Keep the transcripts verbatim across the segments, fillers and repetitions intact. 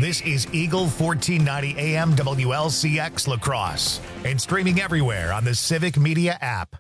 This is Eagle fourteen ninety A M W L C X La Crosse and streaming everywhere on the Civic Media app.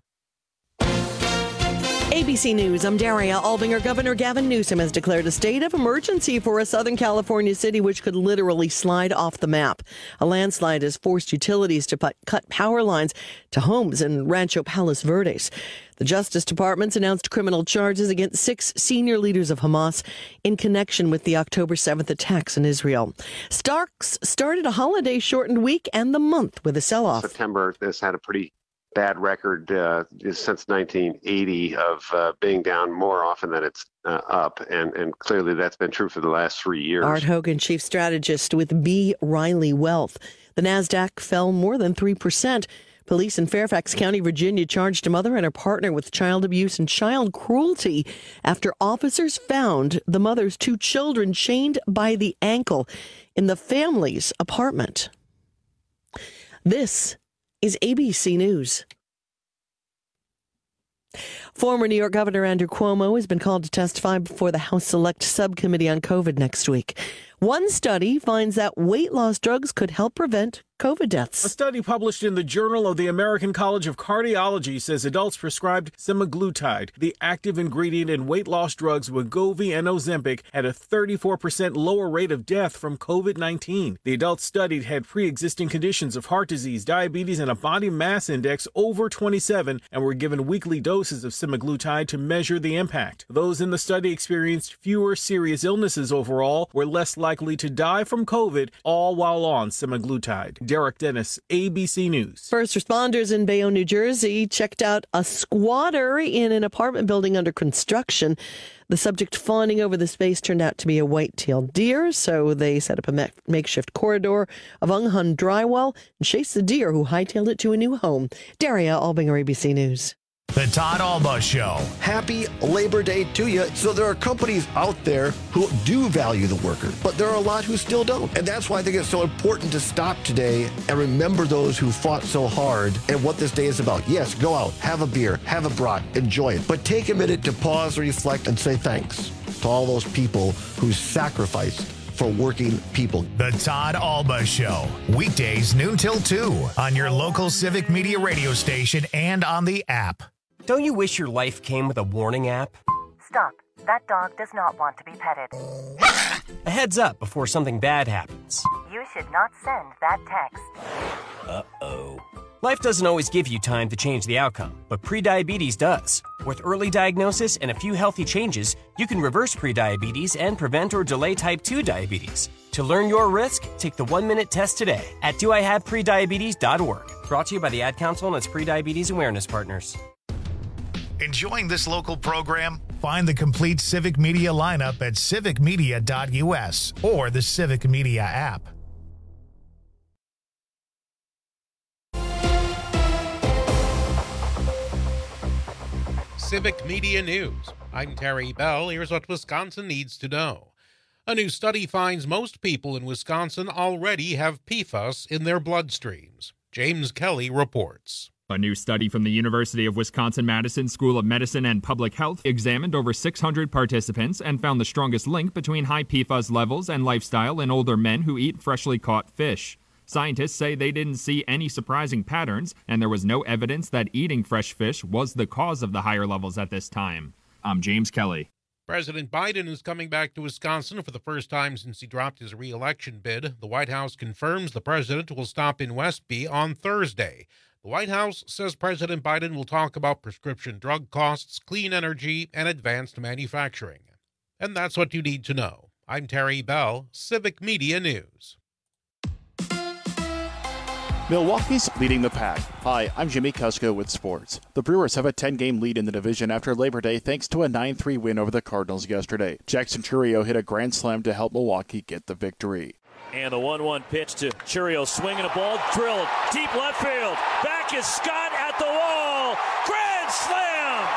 A B C News, I'm Daria Albinger. Governor Gavin Newsom has declared a state of emergency for a Southern California city which could literally slide off the map. A landslide has forced utilities to put, cut power lines to homes in Rancho Palos Verdes. The Justice Department's announced criminal charges against six senior leaders of Hamas in connection with the October seventh attacks in Israel. Starks started a holiday-shortened week and the month with a sell-off. September, this had a pretty bad record uh, since nineteen eighty of uh, being down more often than it's uh, up, and, and clearly that's been true for the last three years. Art Hogan, chief strategist with B. Riley Wealth. The NASDAQ fell more than three percent. Police in Fairfax County, Virginia, charged a mother and her partner with child abuse and child cruelty after officers found the mother's two children chained by the ankle in the family's apartment. This is A B C News. Former New York Governor Andrew Cuomo has been called to testify before the House Select Subcommittee on COVID next week. One study finds that weight loss drugs could help prevent COVID deaths. A study published in the Journal of the American College of Cardiology says adults prescribed semaglutide, the active ingredient in weight loss drugs Wegovy and Ozempic, had a thirty-four percent lower rate of death from COVID nineteen. The adults studied had pre-existing conditions of heart disease, diabetes, and a body mass index over twenty-seven and were given weekly doses of semaglutide to measure the impact. Those in the study experienced fewer serious illnesses overall, were less likely to die from COVID, all while on semaglutide. Derek Dennis, A B C News. First responders in Bayonne, New Jersey, checked out a squatter in an apartment building under construction. The subject fawning over the space turned out to be a white-tailed deer, so they set up a makeshift corridor of unhung drywall and chased the deer, who hightailed it to a new home. Daria Albinger, A B C News. The Todd Alba Show. Happy Labor Day to you. So there are companies out there who do value the worker, but there are a lot who still don't. And that's why I think it's so important to stop today and remember those who fought so hard and what this day is about. Yes, go out, have a beer, have a brat, enjoy it. But take a minute to pause, reflect, and say thanks to all those people who sacrificed for working people. The Todd Alba Show. Weekdays noon till two on your local Civic Media radio station and on the app. Don't you wish your life came with a warning app? Stop. That dog does not want to be petted. A heads up before something bad happens. You should not send that text. Uh-oh. Life doesn't always give you time to change the outcome, but prediabetes does. With early diagnosis and a few healthy changes, you can reverse prediabetes and prevent or delay type two diabetes. To learn your risk, take the one-minute test today at do I have prediabetes dot org. Brought to you by the Ad Council and its prediabetes awareness partners. Enjoying this local program? Find the complete Civic Media lineup at civic media dot u s or the Civic Media app. Civic Media News. I'm Terry Bell. Here's what Wisconsin needs to know. A new study finds most people in Wisconsin already have P FAS in their bloodstreams. James Kelly reports. A new study from the University of Wisconsin-Madison School of Medicine and Public Health examined over six hundred participants and found the strongest link between high P FAS levels and lifestyle in older men who eat freshly caught fish. Scientists say they didn't see any surprising patterns, and there was no evidence that eating fresh fish was the cause of the higher levels at this time. I'm James Kelly. President Biden is coming back to Wisconsin for the first time since he dropped his re-election bid. The White House confirms the president will stop in Westby on Thursday. The White House says President Biden will talk about prescription drug costs, clean energy, and advanced manufacturing. And that's what you need to know. I'm Terry Bell, Civic Media News. Milwaukee's leading the pack. Hi, I'm Jimmy Kusko with sports. The Brewers have a ten-game lead in the division after Labor Day thanks to a nine three win over the Cardinals yesterday. Jackson Chourio hit a grand slam to help Milwaukee get the victory. And the one one pitch to Chourio, swinging a ball, drilled, deep left field. Back is Scott at the wall. Grand slam!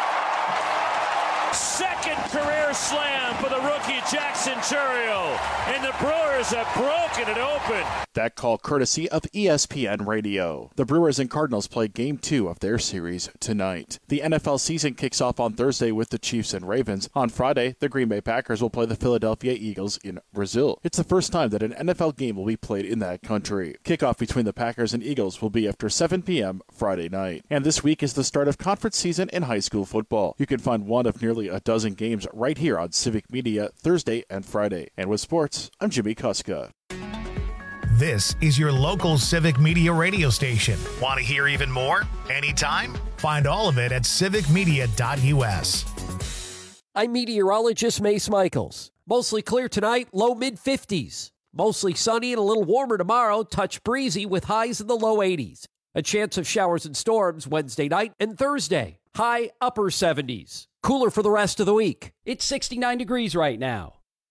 Second career slam for the rookie Jackson Chourio. And the Brewers have broken it open. That call courtesy of E S P N Radio. The Brewers and Cardinals play Game two of their series tonight. The N F L season kicks off on Thursday with the Chiefs and Ravens. On Friday, the Green Bay Packers will play the Philadelphia Eagles in Brazil. It's the first time that an N F L game will be played in that country. Kickoff between the Packers and Eagles will be after seven p.m. Friday night. And this week is the start of conference season in high school football. You can find one of nearly a dozen games right here on Civic Media Thursday and Friday. And with sports, I'm Jimmy Kuska. This is your local Civic Media radio station. Want to hear even more? Anytime? Find all of it at civic media dot u s. I'm meteorologist Mace Michaels. Mostly clear tonight, low mid fifties. Mostly sunny and a little warmer tomorrow, touch breezy with highs in the low eighties. A chance of showers and storms Wednesday night and Thursday. High upper seventies. Cooler for the rest of the week. It's sixty-nine degrees right now.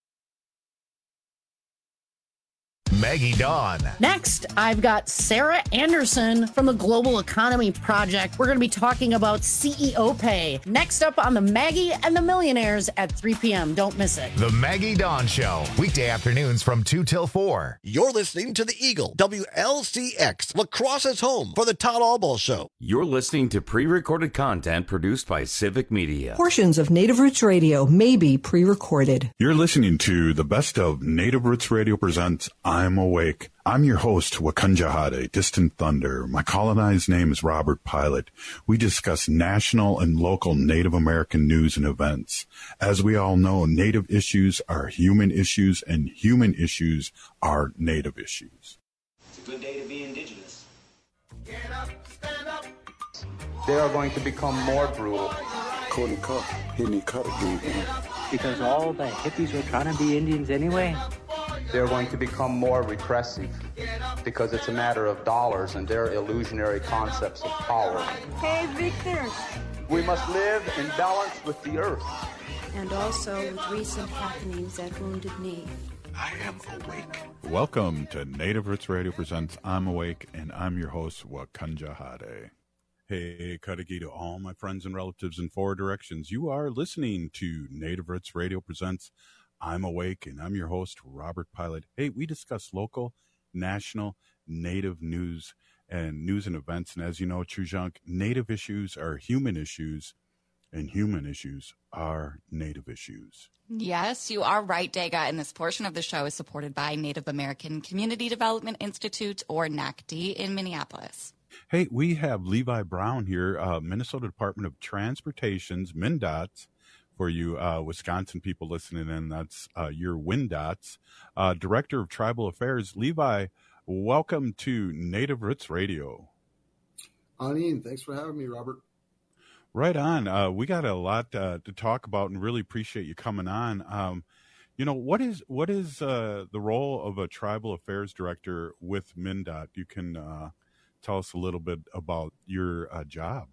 Maggie Dawn. Next, I've got Sarah Anderson from the Global Economy Project. We're going to be talking about C E O pay. Next up on the Maggie and the Millionaires at three p.m. Don't miss it. The Maggie Dawn Show. Weekday afternoons from two till four. You're listening to the Eagle, W L C X, La Crosse's home for the Todd Albaugh Show. You're listening to pre-recorded content produced by Civic Media. Portions of Native Roots Radio may be pre-recorded. You're listening to the best of Native Roots Radio presents I'm Awake. I'm your host, Wakanja Hade, Distant Thunder. My colonized name is Robert Pilot. We discuss national and local Native American news and events. As we all know, Native issues are human issues, and human issues are Native issues. It's a good day to be indigenous. Get up, stand up. They are going to become more brutal. Couldn't cut, hitting cut again. Because all the hippies were trying to be Indians anyway. They're going to become more repressive because it's a matter of dollars and their illusionary concepts of power. Hey, Victor. We must live in balance with the earth. And also with recent happenings at Wounded Knee. I am awake. Welcome to Native Roots Radio presents I'm Awake, and I'm your host, Wakanja Hade. Hey, Kadagi to all my friends and relatives in four directions. You are listening to Native Roots Radio presents I'm Awake, and I'm your host, Robert Pilot. Hey, we discuss local, national, Native news and news and events. And as you know, Chujunk, Native issues are human issues, and human issues are Native issues. Yes, you are right, Dega. And this portion of the show is supported by Native American Community Development Institute, or N A C D, in Minneapolis. Hey, we have Levi Brown here, uh, Minnesota Department of Transportation's MnDOT. For you uh, Wisconsin people listening in, that's uh, your WinDOTs. Uh, Director of Tribal Affairs, Levi, welcome to Native Roots Radio. Anin, thanks for having me, Robert. Right on. Uh, we got a lot uh, to talk about, and really appreciate you coming on. Um, you know, what is what is uh, the role of a Tribal Affairs Director with MnDOT? You can uh, tell us a little bit about your uh, job.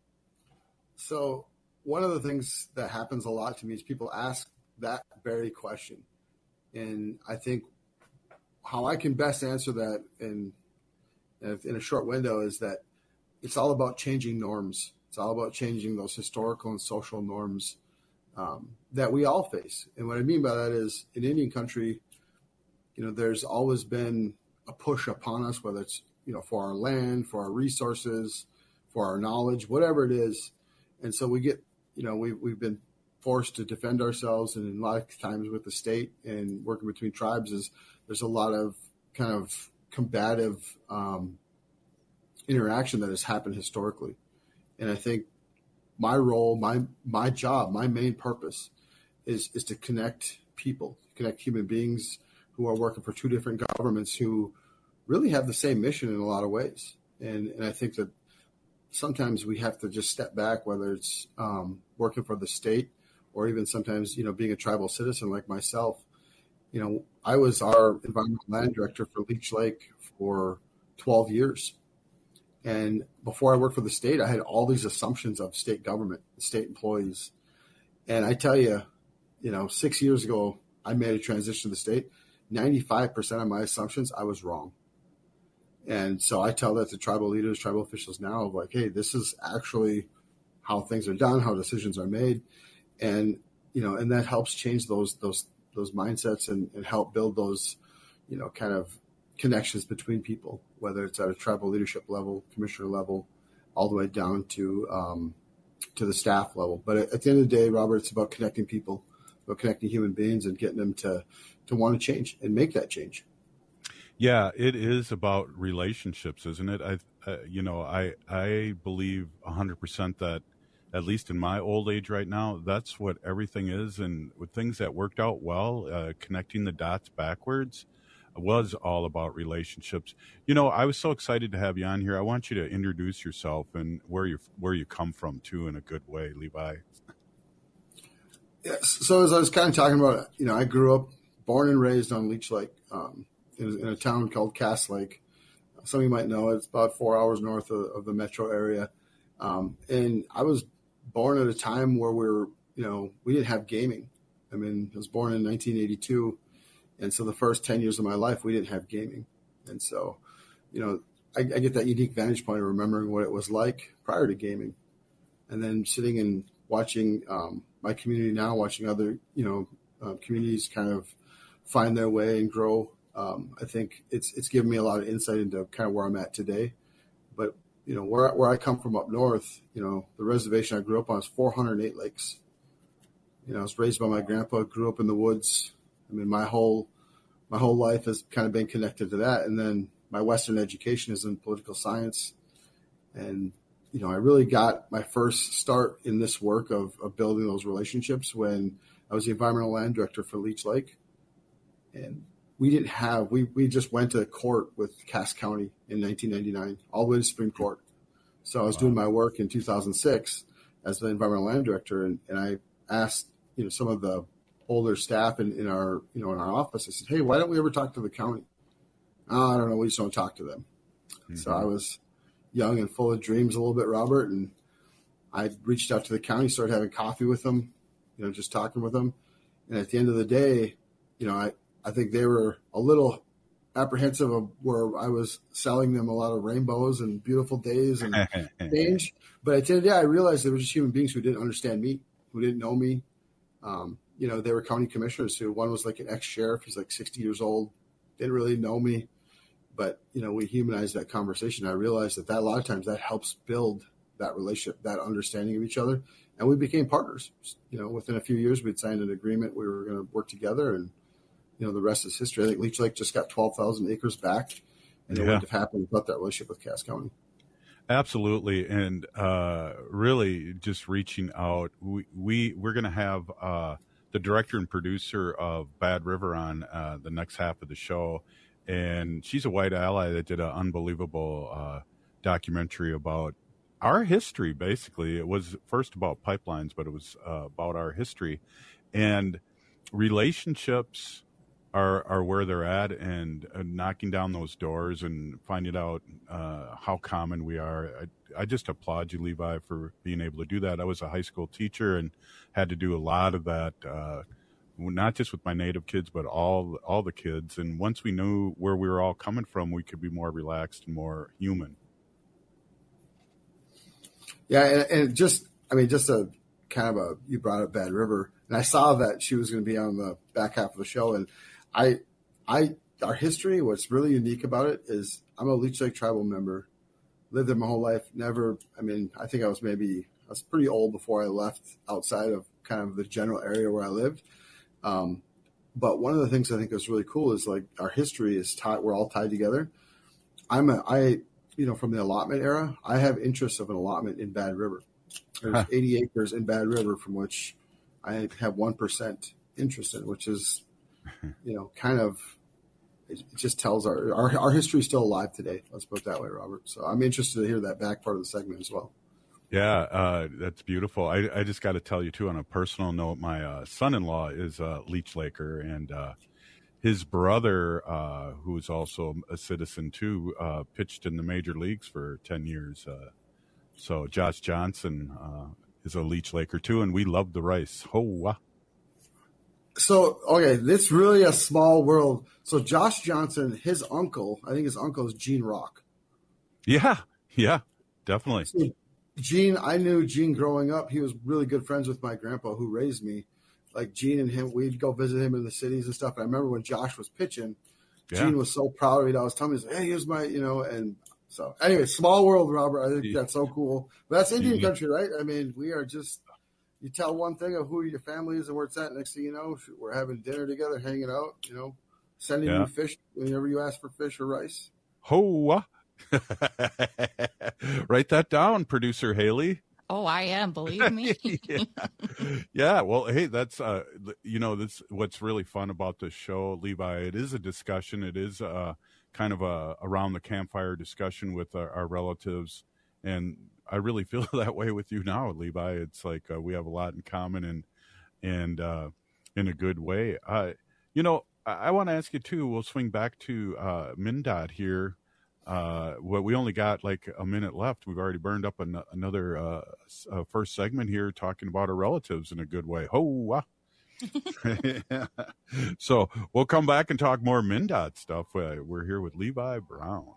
So, one of the things that happens a lot to me is people ask that very question. And I think how I can best answer that in, in a short window is that it's all about changing norms. It's all about changing those historical and social norms um, that we all face. And what I mean by that is in Indian country, you know, there's always been a push upon us, whether it's, you know, for our land, for our resources, for our knowledge, whatever it is. And so we get, you know, we've, we've been forced to defend ourselves, and a lot of times with the state and working between tribes is there's a lot of kind of combative um, interaction that has happened historically. And I think my role, my my job, my main purpose is is to connect people, connect human beings who are working for two different governments who really have the same mission in a lot of ways. And and I think that sometimes we have to just step back, whether it's um, working for the state or even sometimes, you know, being a tribal citizen like myself. You know, I was our environmental land director for Leech Lake for twelve years. And before I worked for the state, I had all these assumptions of state government, state employees. And I tell you, you know, six years ago, I made a transition to the state. ninety-five percent of my assumptions, I was wrong. And so I tell that to tribal leaders, tribal officials now, of like, hey, this is actually how things are done, how decisions are made. And, you know, and that helps change those those those mindsets and, and help build those, you know, kind of connections between people, whether it's at a tribal leadership level, commissioner level, all the way down to um, to the staff level. But at, at the end of the day, Robert, it's about connecting people, about connecting human beings and getting them to to want to change and make that change. Yeah, it is about relationships, isn't it? I, uh, you know, I I believe one hundred percent that, at least in my old age right now, that's what everything is. And with things that worked out well, uh, connecting the dots backwards was all about relationships. You know, I was so excited to have you on here. I want you to introduce yourself and where you where you come from too, in a good way, Levi. Yes. So as I was kind of talking about, you know, I grew up, born and raised on Leech Lake, um, in, in a town called Cass Lake. Some of you might know it. It's about four hours north of, of the metro area. Um, and I was born at a time where we were, you know, we didn't have gaming. I mean, I was born in nineteen eighty-two. And so the first ten years of my life, we didn't have gaming. And so, you know, I, I get that unique vantage point of remembering what it was like prior to gaming. And then sitting and watching um, my community now, watching other, you know, uh, communities kind of find their way and grow. Um, I think it's it's given me a lot of insight into kind of where I'm at today. But, you know, where, where I come from up north, you know, the reservation I grew up on is four hundred eight lakes. You know, I was raised by my grandpa, grew up in the woods. I mean, my whole my whole life has kind of been connected to that. And then my Western education is in political science. And, you know, I really got my first start in this work of, of building those relationships when I was the environmental land director for Leech Lake. And we didn't have, we, we just went to court with Cass County in nineteen ninety-nine, all the way to Supreme Court. So I was wow. doing my work in two thousand six as the environmental land director. And, and I asked, you know, some of the older staff in, in our, you know, in our office, I said, hey, why don't we ever talk to the county? Oh, I don't know. We just don't talk to them. Mm-hmm. So I was young and full of dreams a little bit, Robert. And I reached out to the county, started having coffee with them, you know, just talking with them. And at the end of the day, you know, I, I think they were a little apprehensive of where I was selling them a lot of rainbows and beautiful days and change. But at the end of the day, I realized they were just human beings who didn't understand me, who didn't know me. Um, you know, they were county commissioners who, one was like an ex-sheriff. He's like sixty years old, didn't really know me. But, you know, we humanized that conversation. I realized that, that a lot of times that helps build that relationship, that understanding of each other. And we became partners. You know, within a few years, we'd signed an agreement. We were going to work together, and, you know, the rest is history. I think Leech Lake just got twelve thousand acres back, and yeah. it wouldn't have happened without that relationship with Cass County. Absolutely. And uh, really just reaching out, we, we, we're going to have uh, the director and producer of Bad River on uh, the next half of the show. And she's a white ally that did an unbelievable uh, documentary about our history, basically. It was first about pipelines, but it was uh, about our history. And relationships are are where they're at, and uh, knocking down those doors and finding out uh, how common we are. I, I just applaud you, Levi, for being able to do that. I was a high school teacher and had to do a lot of that, uh, not just with my native kids, but all all the kids. And once we knew where we were all coming from, we could be more relaxed and more human. Yeah, and, and just, I mean, just a kind of a, you brought up Bad River, and I saw that she was going to be on the back half of the show, and I, I, our history, what's really unique about it is I'm a Leech Lake tribal member, lived there my whole life, never, I mean, I think I was maybe, I was pretty old before I left outside of kind of the general area where I lived. Um, but one of the things I think is really cool is like our history is tied, we're all tied together. I'm a, I, you know, from the allotment era, I have interests of an allotment in Bad River. There's huh. eighty acres in Bad River from which I have one percent interest in, which is, you know, kind of, it just tells our, our, our history is still alive today. Let's put it that way, Robert. So I'm interested to hear that back part of the segment as well. Yeah, uh, that's beautiful. I, I just got to tell you, too, on a personal note, my uh, son-in-law is a Leech Laker, and uh, his brother, uh, who is also a citizen, too, uh, pitched in the major leagues for ten years. Uh, so Josh Johnson uh, is a Leech Laker, too, and we love the rice. Oh, wow. So, okay, it's really a small world. So Josh Johnson, his uncle, I think his uncle is Gene Rock. Yeah, yeah, definitely. So Gene, I knew Gene growing up. He was really good friends with my grandpa who raised me. Like Gene and him, we'd go visit him in the cities and stuff. And I remember when Josh was pitching, Yeah. Gene was so proud of me. I was telling me, hey, here's my, you know, and so anyway, small world, Robert. I think that's so cool. But that's Indian Mm-hmm. country, right? I mean, we are just, you tell one thing of who your family is and where it's at. Next thing you know, we're having dinner together, hanging out, you know, sending Yeah. you fish whenever you ask for fish or rice. Hoa. Write that down, producer Haley. Oh, I am. Believe me. yeah. yeah. Well, hey, that's, uh, you know, this, what's really fun about this show, Levi, it is a discussion. It is uh, kind of a around the campfire discussion with our, our relatives. And I really feel that way with you now, Levi. It's like uh, we have a lot in common and, and uh, in a good way. Uh, you know, I, I want to ask you too, we'll swing back to uh, MnDOT here. Uh, well, we only got like a minute left. We've already burned up an, another uh, uh, first segment here talking about our relatives in a good way. Ho! So we'll come back and talk more MnDOT stuff. Uh, we're here with Levi Brown.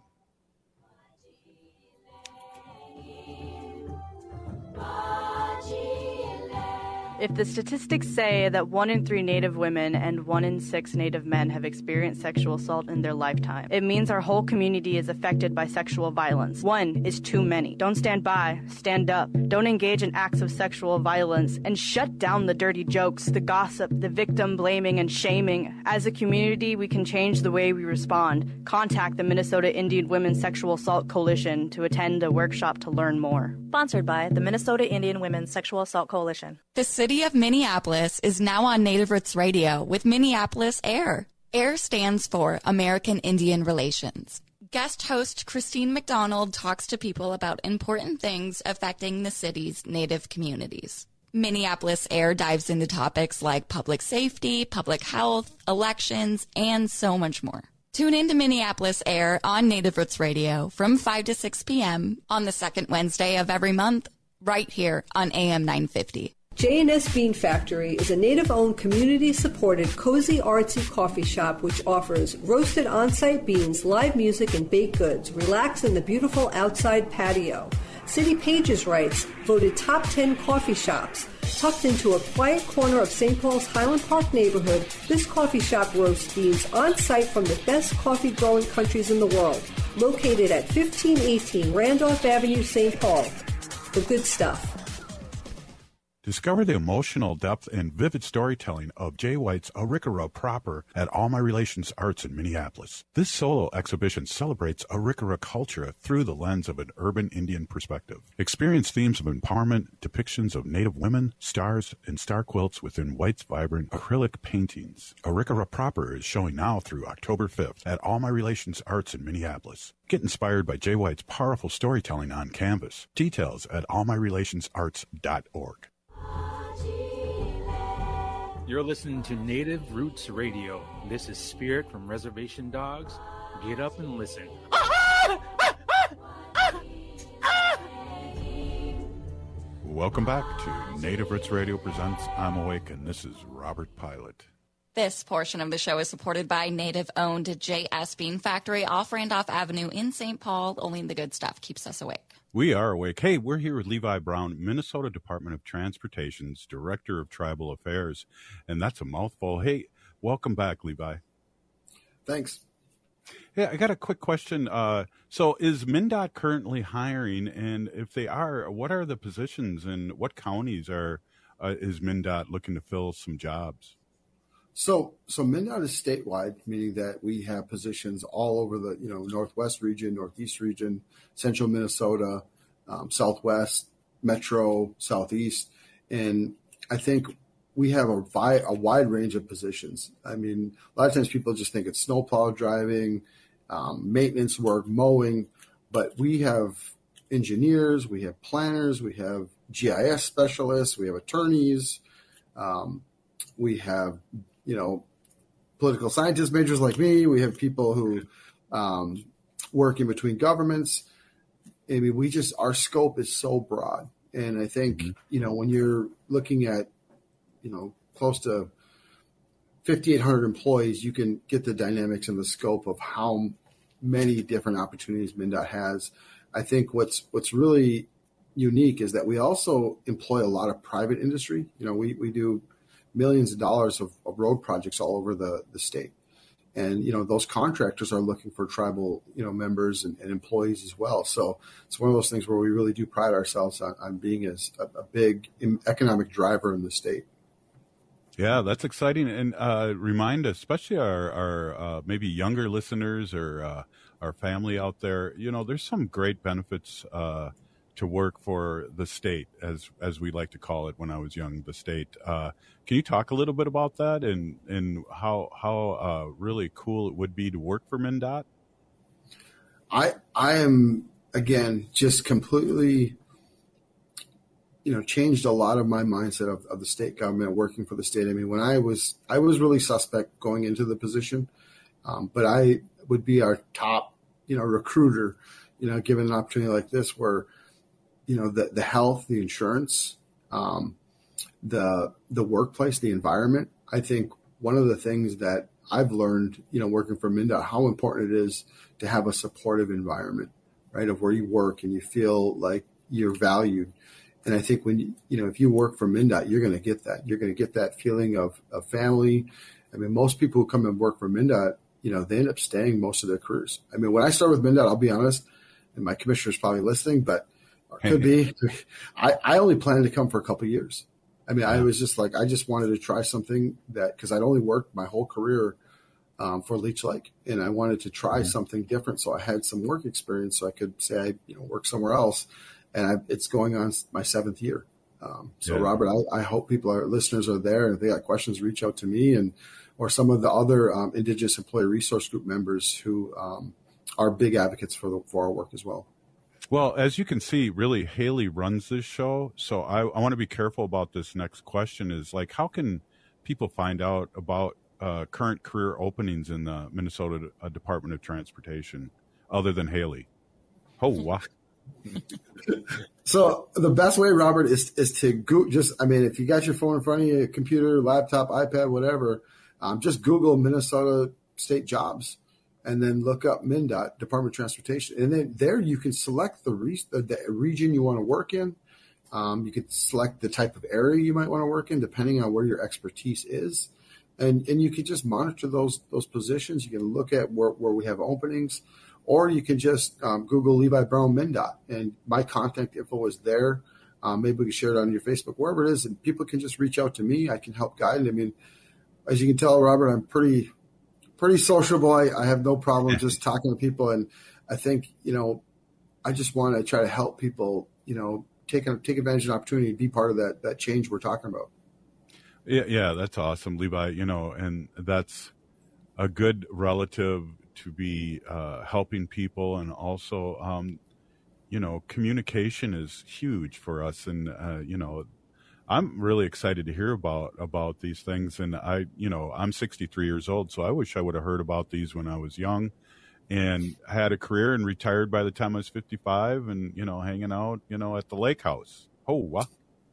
If the statistics say that one in three Native women and one in six Native men have experienced sexual assault in their lifetime, it means our whole community is affected by sexual violence. One is too many. Don't stand by. Stand up. Don't engage in acts of sexual violence, and shut down the dirty jokes, the gossip, the victim blaming and shaming. As a community, we can change the way we respond. Contact the Minnesota Indian Women's Sexual Assault Coalition to attend a workshop to learn more. Sponsored by the Minnesota Indian Women's Sexual Assault Coalition. The city of Minneapolis is now on Native Roots Radio with Minneapolis AIR. AIR stands for American Indian Relations. Guest host Christine McDonald talks to people about important things affecting the city's Native communities. Minneapolis AIR dives into topics like public safety, public health, elections, and so much more. Tune in to Minneapolis AIR on Native Roots Radio from five to six p.m. on the second Wednesday of every month, right here on A M nine fifty. J and S Bean Factory is a Native-owned, community-supported, cozy, artsy coffee shop which offers roasted on-site beans, live music, and baked goods. Relax in the beautiful outside patio. City Pages writes, voted top ten coffee shops. Tucked into a quiet corner of Saint Paul's Highland Park neighborhood, this coffee shop roasts beans on-site from the best coffee-growing countries in the world. Located at fifteen eighteen Randolph Avenue, Saint Paul. The good stuff. Discover the emotional depth and vivid storytelling of Jay White's Arikara Proper at All My Relations Arts in Minneapolis. This solo exhibition celebrates Arikara culture through the lens of an urban Indian perspective. Experience themes of empowerment, depictions of Native women, stars, and star quilts within White's vibrant acrylic paintings. Arikara Proper is showing now through October fifth at All My Relations Arts in Minneapolis. Get inspired by Jay White's powerful storytelling on canvas. Details at all my relations arts dot org. You're listening to Native Roots Radio. This is Spirit from Reservation Dogs. Get up and listen. Welcome back to Native Roots Radio presents I'm Awake, and this is Robert Pilot. This portion of the show is supported by Native-owned J S Bean Factory off Randolph Avenue in Saint Paul. Only the good stuff keeps us awake. We are awake. Hey, we're here with Levi Brown, Minnesota Department of Transportation's Director of Tribal Affairs, and that's a mouthful. Hey, welcome back, Levi. Thanks. Yeah, I got a quick question. Uh, so is MnDOT currently hiring, and if they are, what are the positions and what counties are uh, is MnDOT looking to fill some jobs? So, so MnDOT is statewide, meaning that we have positions all over the, you know, Northwest region, Northeast region, Central Minnesota, um, Southwest, Metro, Southeast. And I think we have a, vi- a wide range of positions. I mean, a lot of times people just think it's snowplow driving, um, maintenance work, mowing, but we have engineers, we have planners, we have G I S specialists, we have attorneys, um, we have you know, political scientist majors like me. We have people who um, work in between governments. I mean, we just, our scope is so broad. And I think, mm-hmm. you know, when you're looking at, you know, close to fifty-eight hundred employees, you can get the dynamics and the scope of how many different opportunities MnDOT has. I think what's, what's really unique is that we also employ a lot of private industry. You know, we, we do millions of dollars of, of road projects all over the, the state. And, you know, those contractors are looking for tribal, you know, members and, and employees as well. So it's one of those things where we really do pride ourselves on, on being as a, a big economic driver in the state. Yeah, that's exciting. And uh, remind, especially our, our uh, maybe younger listeners or uh, our family out there, you know, there's some great benefits uh, to work for the state, as as we like to call it when I was young, the state. Uh, can you talk a little bit about that and, and how, how uh, really cool it would be to work for MnDOT? I I am, again, just completely, you know, changed a lot of my mindset of, of the state government, working for the state. I mean, when I was, I was really suspect going into the position, um, but I would be our top, you know, recruiter, you know, given an opportunity like this where, you know, the, the health, the insurance, um, the, the workplace, the environment. I think one of the things that I've learned, you know, working for MnDOT, how important it is to have a supportive environment, right, of where you work and you feel like you're valued. And I think when, you, you know, if you work for MnDOT, you're going to get that. You're going to get that feeling of, of family. I mean, most people who come and work for MnDOT, you know, they end up staying most of their careers. I mean, when I started with MnDOT, I'll be honest, and my commissioner's probably listening, but or could be, I, I only planned to come for a couple of years. I mean, I was just like, I just wanted to try something that, because I'd only worked my whole career um, for Leech Lake, and I wanted to try mm-hmm. something different. So I had some work experience, so I could say I, you know, work somewhere else. And I, it's going on my seventh year. Um, so yeah. Robert, I, I hope people, our listeners are there, and if they got questions, reach out to me and or some of the other um, Indigenous Employee Resource Group members who um, are big advocates for the for our work as well. Well, as you can see, really, Haley runs this show. So I, I want to be careful about this next question is like, how can people find out about uh, current career openings in the Minnesota uh, Department of Transportation other than Haley? Oh, wow. So the best way, Robert, is is to go, just, I mean, if you got your phone in front of you, computer, laptop, iPad, whatever, um, just Google Minnesota state jobs and then look up MnDOT, Department of Transportation. And then there you can select the, re- the region you want to work in. Um, you could select the type of area you might want to work in, depending on where your expertise is. And and you can just monitor those those positions. You can look at where, where we have openings. Or you can just um, Google Levi Brown MnDOT, and my contact info is there. Um, maybe we can share it on your Facebook, wherever it is, and people can just reach out to me. I can help guide. I mean, as you can tell, Robert, I'm pretty, pretty sociable. I, I have no problem just talking to people, and I think, you know, I just want to try to help people, you know, take take advantage of an opportunity and be part of that that change we're talking about. Yeah, yeah, that's awesome, Levi. You know, and that's a good relative to be uh, helping people, and also, um, you know, communication is huge for us. And, uh, you know, I'm really excited to hear about, about these things. And I, you know, I'm sixty-three years old, so I wish I would have heard about these when I was young and had a career and retired by the time I was fifty-five and, you know, hanging out, you know, at the lake house. Oh, wow.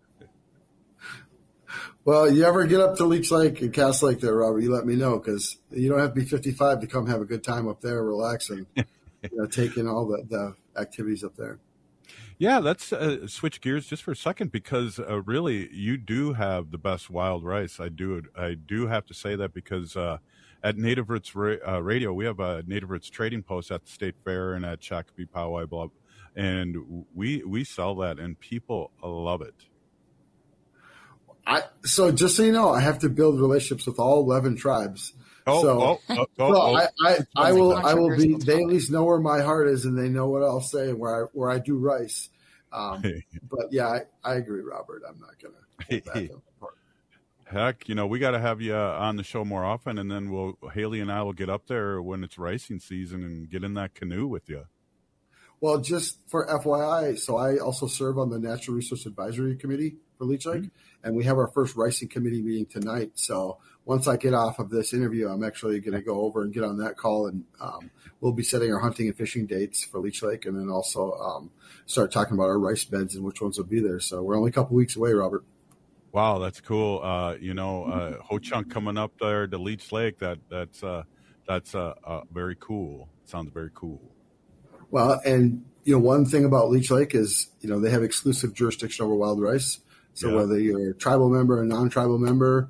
Well, you ever get up to Leech Lake and Cass Lake there, Robert, you let me know, because you don't have to be fifty-five to come have a good time up there, relax, and you know, take in all the, the activities up there. Yeah, let's uh, switch gears just for a second, because uh, really you do have the best wild rice. I do I do have to say that, because uh, at Native Roots Ra- uh, Radio, we have a Native Roots trading post at the State Fair and at Shakopee Poway Bluff, and we we sell that, and people love it. I, so just so you know, I have to build relationships with all eleven tribes. Oh, so, oh, oh, oh, so oh. I, I, I will, I will be. They at least know where my heart is, and they know what I'll say where I, where I do rice. Um, but yeah, I, I agree, Robert. I'm not gonna hold that apart. Heck, you know, we got to have you uh, on the show more often, and then we'll Haley and I will get up there when it's ricing season and get in that canoe with you. Well, just for F Y I, so I also serve on the Natural Resource Advisory Committee for Leech Lake, mm-hmm. and we have our first ricing committee meeting tonight. So once I get off of this interview, I'm actually going to go over and get on that call, and um, we'll be setting our hunting and fishing dates for Leech Lake, and then also um, start talking about our rice beds and which ones will be there. So we're only a couple weeks away, Robert. Wow, that's cool. Uh, you know, uh, Ho Chunk coming up there to Leech Lake, that that's uh, that's uh, uh, very cool. Sounds very cool. Well, and, you know, one thing about Leech Lake is, you know, they have exclusive jurisdiction over wild rice. So yeah. whether you're a tribal member or a non-tribal member,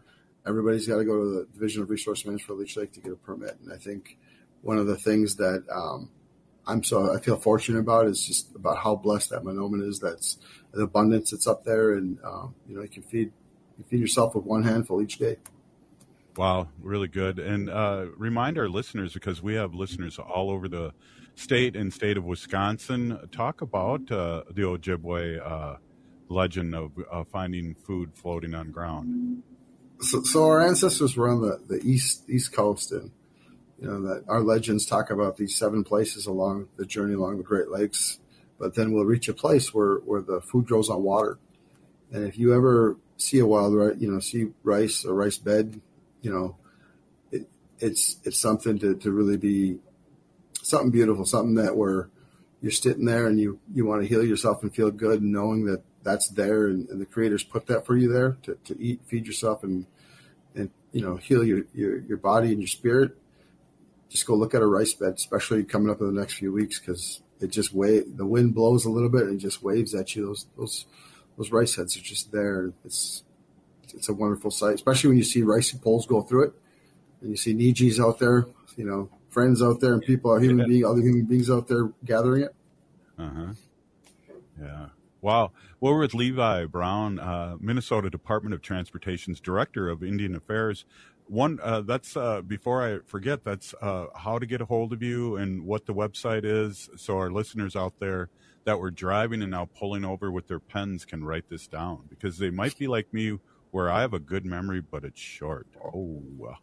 everybody's got to go to the Division of Resource Management for Leech Lake to get a permit. And I think one of the things that um, I'm so I feel fortunate about is just about how blessed that Mahnomen is. That's the abundance that's up there, and um, you know, you can feed you feed yourself with one handful each day. Wow, really good. And uh, remind our listeners, because we have listeners all over the state and state of Wisconsin, talk about uh, the Ojibwe uh, legend of uh, finding food floating on ground. So, so our ancestors were on the, the east east coast, and you know that our legends talk about these seven places along the journey along the Great Lakes. But then we'll reach a place where, where the food grows on water. And if you ever see a wild rice, you know, see rice or rice bed, you know, it, it's it's something to, to really be something beautiful, something that where you're sitting there and you, you want to heal yourself and feel good, and knowing that that's there, and, and the creators put that for you there to, to eat, feed yourself, and and you know, heal your, your, your body and your spirit. Just go look at a rice bed, especially coming up in the next few weeks, because it just wave the wind blows a little bit and just waves at you. Those those those rice heads are just there. It's it's a wonderful sight, especially when you see rice poles go through it, and you see Nijis out there, you know, friends out there, and people, human beings, other human beings out there gathering it. Uh huh. Yeah. Wow. Well, we're with Levi Brown, uh, Minnesota Department of Transportation's Director of Indian Affairs. One, uh, that's, uh, before I forget, that's uh, how to get a hold of you and what the website is, so our listeners out there that were driving and now pulling over with their pens can write this down, because they might be like me, where I have a good memory, but it's short. Oh.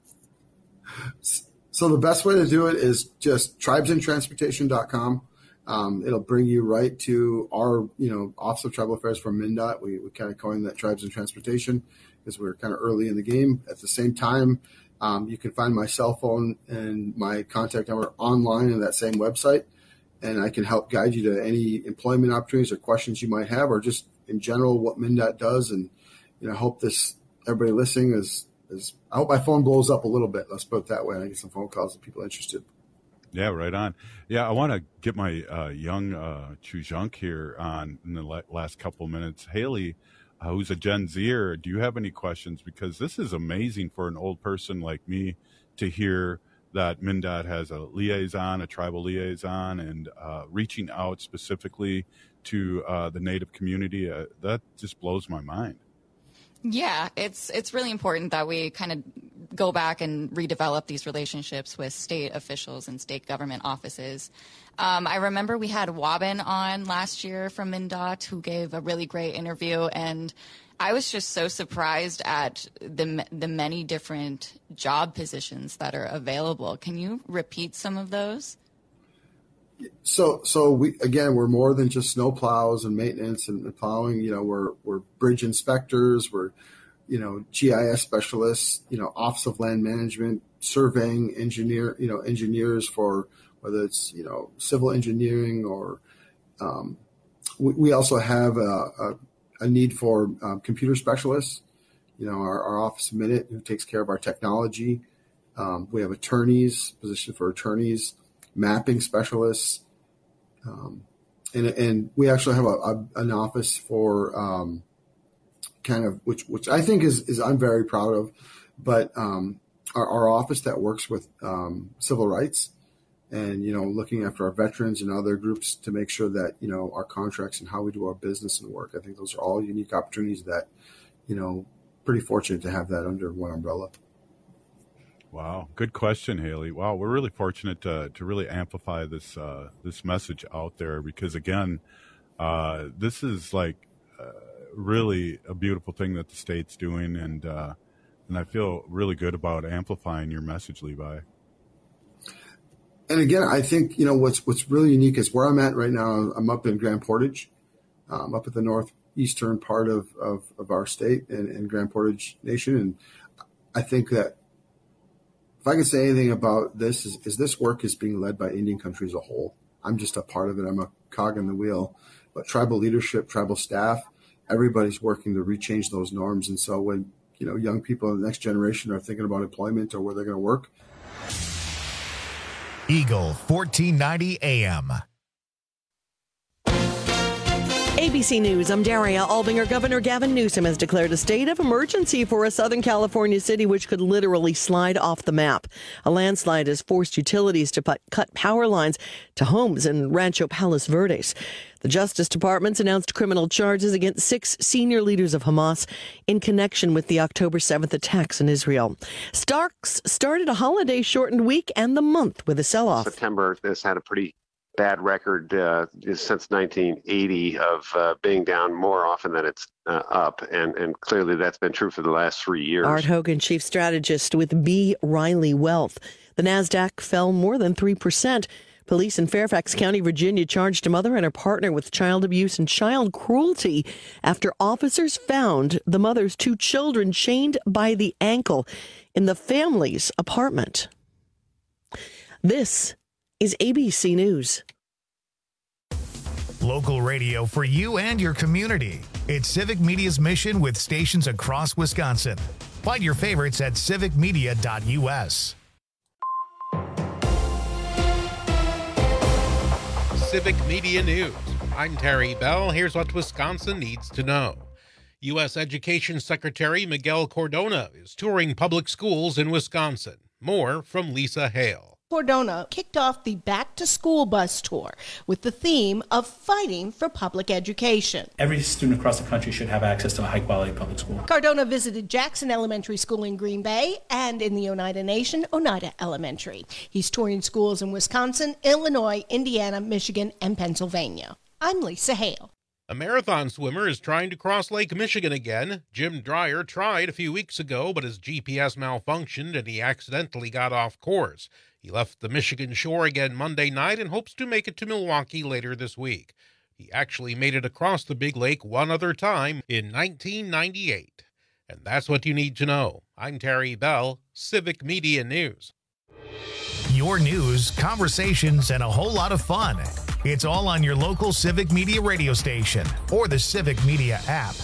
So the best way to do it is just tribes and transportation dot com. Um, it'll bring you right to our, you know, Office of Tribal Affairs from MnDOT. We, we kind of coined that Tribes and Transportation because we're kind of early in the game. At the same time, um, you can find my cell phone and my contact number online in that same website, and I can help guide you to any employment opportunities or questions you might have, or just in general what MnDOT does. And you know, I hope this everybody listening is is. I hope my phone blows up a little bit. Let's put it that way. I get some phone calls of people interested. Yeah, right on. Yeah, I want to get my uh, young uh, Chujunk here on in the last couple of minutes. Haley, uh, who's a Gen Zer, do you have any questions? Because this is amazing for an old person like me to hear that MnDOT has a liaison, a tribal liaison, and uh, reaching out specifically to uh, the Native community. Uh, that just blows my mind. Yeah, it's it's really important that we kind of go back and redevelop these relationships with state officials and state government offices. Um, I remember we had Wabin on last year from MnDOT, who gave a really great interview, and I was just so surprised at the the many different job positions that are available. Can you repeat some of those? So, so we again, we're more than just snow plows and maintenance and plowing. You know, we're we're bridge inspectors, we're, you know, G I S specialists, you know, Office of Land Management, surveying engineer, you know, engineers for whether it's, you know, civil engineering or um, we, we also have a, a, a need for um, computer specialists. You know, our, our Office of Minute, who takes care of our technology. Um, we have attorneys, position for attorneys. Mapping specialists, um, and and we actually have a, a an office for um, kind of which which I think is is I'm very proud of, but um, our, our office that works with um, civil rights, and you know, looking after our veterans and other groups to make sure that, you know, our contracts and how we do our business and work. I think those are all unique opportunities that, you know, pretty fortunate to have that under one umbrella. Wow, good question, Haley. Wow, we're really fortunate to to really amplify this uh, this message out there, because again, uh, this is like uh, really a beautiful thing that the state's doing, and uh, and I feel really good about amplifying your message, Levi. And again, I think, you know, what's what's really unique is where I'm at right now. I'm up in Grand Portage, um, up at the northeastern part of of, of our state and, and Grand Portage Nation, and I think that. If I could say anything about this, is, is this work is being led by Indian country as a whole. I'm just a part of it. I'm a cog in the wheel. But tribal leadership, tribal staff, everybody's working to rechange those norms. And so when, you know, young people in the next generation are thinking about employment or where they're going to work. Eagle fourteen ninety A M. A B C News, I'm Daria Albinger. Governor Gavin Newsom has declared a state of emergency for a Southern California city which could literally slide off the map. A landslide has forced utilities to put, cut power lines to homes in Rancho Palos Verdes. The Justice Department's announced criminal charges against six senior leaders of Hamas in connection with the October seventh attacks in Israel. Starks started a holiday-shortened week and the month with a sell-off. September has had a pretty bad record uh, since nineteen eighty of uh, being down more often than it's uh, up, and, and clearly that's been true for the last three years. Art Hogan, chief strategist with B. Riley Wealth. The NASDAQ fell more than three percent. Police in Fairfax County, Virginia, charged a mother and her partner with child abuse and child cruelty after officers found the mother's two children chained by the ankle in the family's apartment. This is A B C News. Local radio for you and your community. It's Civic Media's mission with stations across Wisconsin. Find your favorites at civic media dot u s. Civic Media News. I'm Terry Bell. Here's what Wisconsin needs to know. U S Education Secretary Miguel Cardona is touring public schools in Wisconsin. More from Lisa Hale. Cardona kicked off the back-to-school bus tour with the theme of fighting for public education. Every student across the country should have access to a high-quality public school. Cardona visited Jackson Elementary School in Green Bay and in the Oneida Nation, Oneida Elementary. He's touring schools in Wisconsin, Illinois, Indiana, Michigan, and Pennsylvania. I'm Lisa Hale. A marathon swimmer is trying to cross Lake Michigan again. Jim Dreyer tried a few weeks ago, but his G P S malfunctioned and he accidentally got off course. He left the Michigan shore again Monday night and hopes to make it to Milwaukee later this week. He actually made it across the big lake one other time in nineteen ninety-eight. And that's what you need to know. I'm Terry Bell, Civic Media News. Your news, conversations, and a whole lot of fun. It's all on your local Civic Media radio station or the Civic Media app.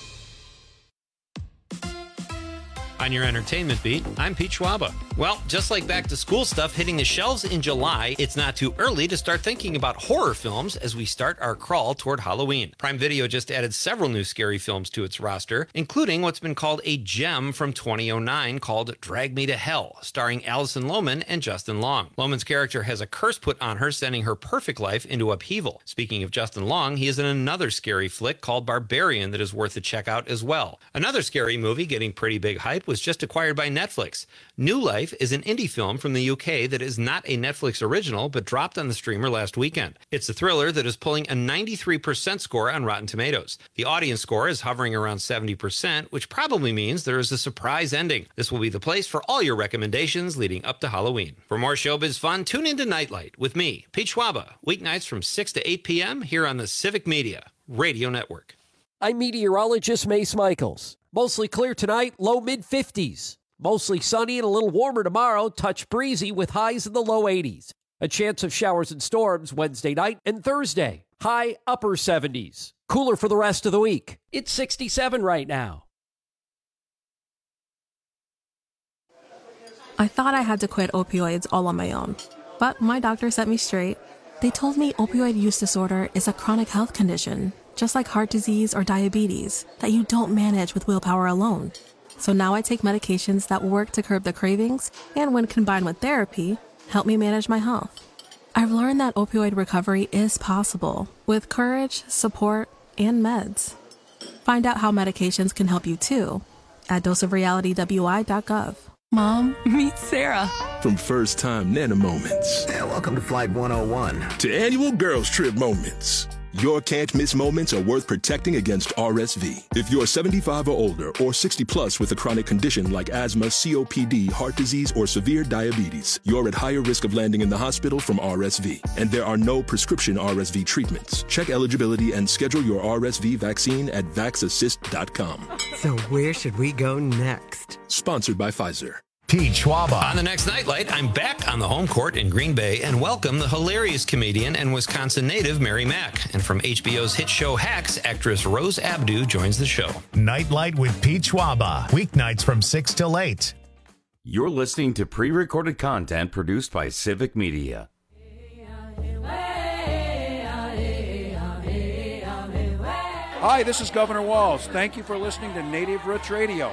On your entertainment beat, I'm Pete Schwaba. Well, just like back-to-school stuff hitting the shelves in July, it's not too early to start thinking about horror films as we start our crawl toward Halloween. Prime Video just added several new scary films to its roster, including what's been called a gem from twenty oh nine called Drag Me to Hell, starring Alison Lohman and Justin Long. Lohman's character has a curse put on her, sending her perfect life into upheaval. Speaking of Justin Long, he is in another scary flick called Barbarian that is worth a check out as well. Another scary movie getting pretty big hype was just acquired by Netflix. New Life is an indie film from the U K that is not a Netflix original, but dropped on the streamer last weekend. It's a thriller that is pulling a ninety-three percent score on Rotten Tomatoes. The audience score is hovering around seventy percent, which probably means there is a surprise ending. This will be the place for all your recommendations leading up to Halloween. For more showbiz fun, tune into Nightlight with me, Pete Schwaba, weeknights from six to eight p.m. here on the Civic Media Radio Network. I'm meteorologist Mace Michaels. Mostly clear tonight, low mid fifties. Mostly sunny and a little warmer tomorrow, touch breezy with highs in the low eighties. A chance of showers and storms Wednesday night and Thursday. High upper seventies. Cooler for the rest of the week. It's sixty-seven right now. I thought I had to quit opioids all on my own, but my doctor set me straight. They told me opioid use disorder is a chronic health condition, just like heart disease or diabetes, that you don't manage with willpower alone. So now I take medications that work to curb the cravings and, when combined with therapy, help me manage my health. I've learned that opioid recovery is possible with courage, support, and meds. Find out how medications can help you too at dose of reality w i dot gov. Mom, meet Sarah. From first-time Nana moments. Yeah, welcome to Flight one oh one. To annual girls trip moments. Your can't-miss moments are worth protecting against R S V. If you're seventy-five or older or sixty plus with a chronic condition like asthma, C O P D, heart disease, or severe diabetes, you're at higher risk of landing in the hospital from R S V. And there are no prescription R S V treatments. Check eligibility and schedule your R S V vaccine at vax assist dot com. So where should we go next? Sponsored by Pfizer. Pete Schwaba. On the next Nightlight, I'm back on the home court in Green Bay and welcome the hilarious comedian and Wisconsin native Mary Mack. And from H B O's hit show Hacks, actress Rose Abdu joins the show. Nightlight with Pete Schwaba. Weeknights from six till eight. You're listening to pre-recorded content produced by Civic Media. Hi, this is Governor Walz. Thank you for listening to Native Roots Radio.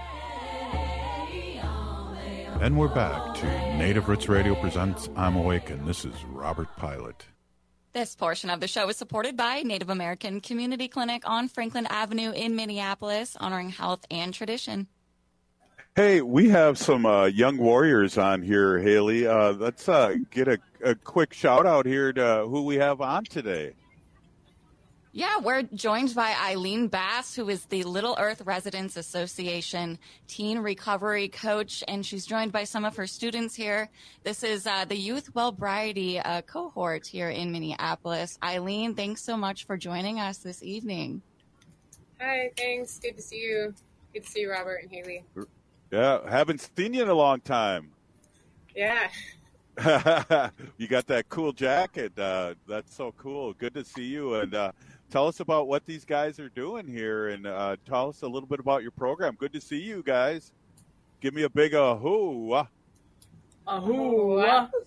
And we're back to Native Roots Radio presents I'm Awake, and this is Robert Pilot. This portion of the show is supported by Native American Community Clinic on Franklin Avenue in Minneapolis, honoring health and tradition. Hey, we have some uh, young warriors on here, Haley. Uh, let's uh, get a, a quick shout out here to who we have on today. Yeah, we're joined by Eileen Bass, who is the Little Earth Residents Association teen recovery coach, and she's joined by some of her students here. This is uh, the Youth Wellbriety uh, cohort here in Minneapolis. Eileen, thanks so much for joining us this evening. Hi, thanks. Good to see you. Good to see you, Robert and Haley. Yeah, haven't seen you in a long time. Yeah. You got that cool jacket. Uh, that's so cool. Good to see you. And uh, tell us about what these guys are doing here, and uh, tell us a little bit about your program. Good to see you guys. Give me a big ahoo. Ahoo.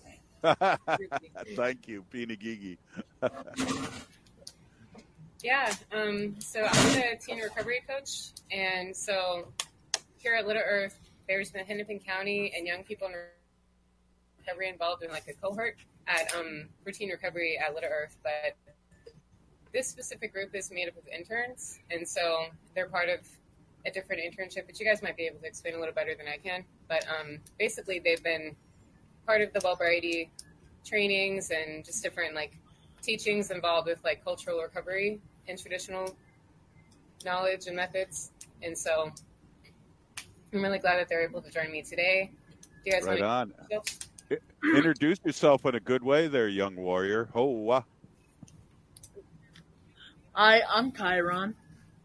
Thank you, Pina Gigi. Yeah, um, so I'm the teen recovery coach, and so here at Little Earth, there's the Hennepin County and young people in recovery involved in like a cohort at um, routine recovery at Little Earth, but this specific group is made up of interns, and so they're part of a different internship, which you guys might be able to explain a little better than I can. But um, basically, they've been part of the Wellbriety trainings and just different like teachings involved with like cultural recovery and traditional knowledge and methods. And so I'm really glad that they're able to join me today. Do you guys right want on. To introduce yourself in a good way there, young warrior. Oh, uh. Hi, I'm Chiron.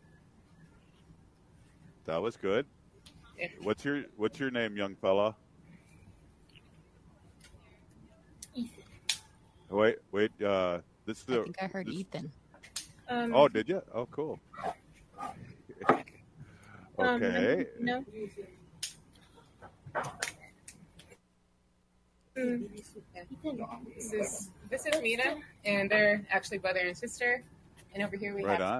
That was good. Yeah. What's your What's your name, young fella? Ethan. Wait, wait. Uh, this is I the, think I heard this, Ethan. Um, oh, did you? Oh, cool. Um, Okay. no. Mm. This is this is Mina, and they're actually brother and sister. And over here we Right have.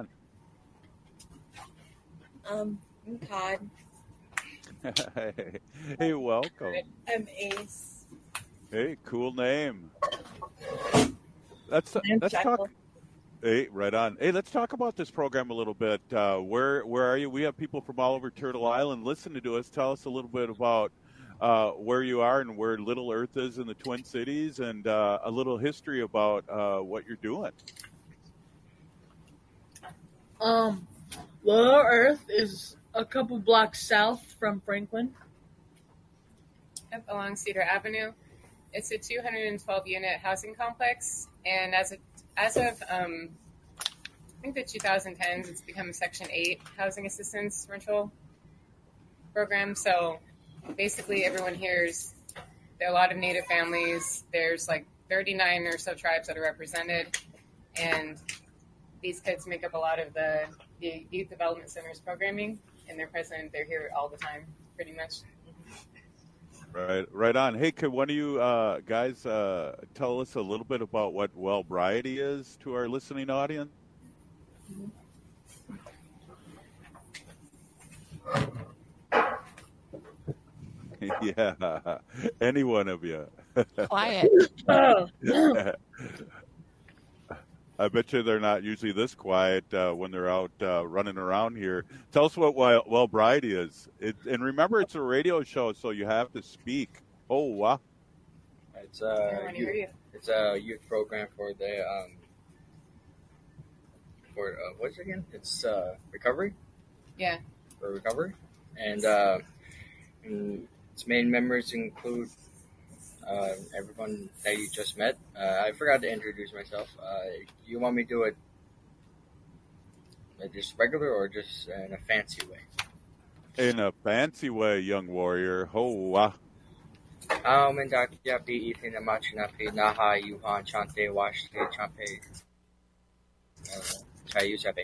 on. Um, I'm Todd. Hey, hey, welcome. I'm Ace. Hey, cool name. Let's I'm let's Jekyll. talk. Hey, right on. Hey, let's talk about this program a little bit. Uh, where where are you? We have people from all over Turtle Island listening to us. Tell us a little bit about uh, where you are and where Little Earth is in the Twin Cities, and uh, a little history about uh, what you're doing. Um, Little Earth is a couple blocks south from Franklin. Up along Cedar Avenue. It's a two hundred twelve unit housing complex, and as of, as of um, I think the twenty tens, it's become a Section eight housing assistance rental program. So basically, everyone here is there are a lot of Native families. There's like thirty-nine or so tribes that are represented, and these kids make up a lot of the, the Youth Development Center's programming, and they're present. They're here all the time, pretty much. Right, right on. Hey, could one of you uh, guys uh, tell us a little bit about what Wellbriety is to our listening audience? Yeah, any one of you. Quiet. I bet you they're not usually this quiet uh, when they're out uh, running around here. Tell us what well, Wellbriety is. It, and remember, it's a radio show, so you have to speak. Oh, wow. It's a youth, it's a youth program for the um, for uh, what's it again? It's uh, recovery. Yeah. For recovery, and, uh, and its main members include uh, everyone that you just met. Uh, I forgot to introduce myself. Uh, you want me to do it uh, just regular or just in a fancy way? In a fancy way, young warrior. Oh, wow. Um, and Yapi, Ethan, Amachinapi, Naha, Yuhan, Chante, Washte, Champe, Chayusape.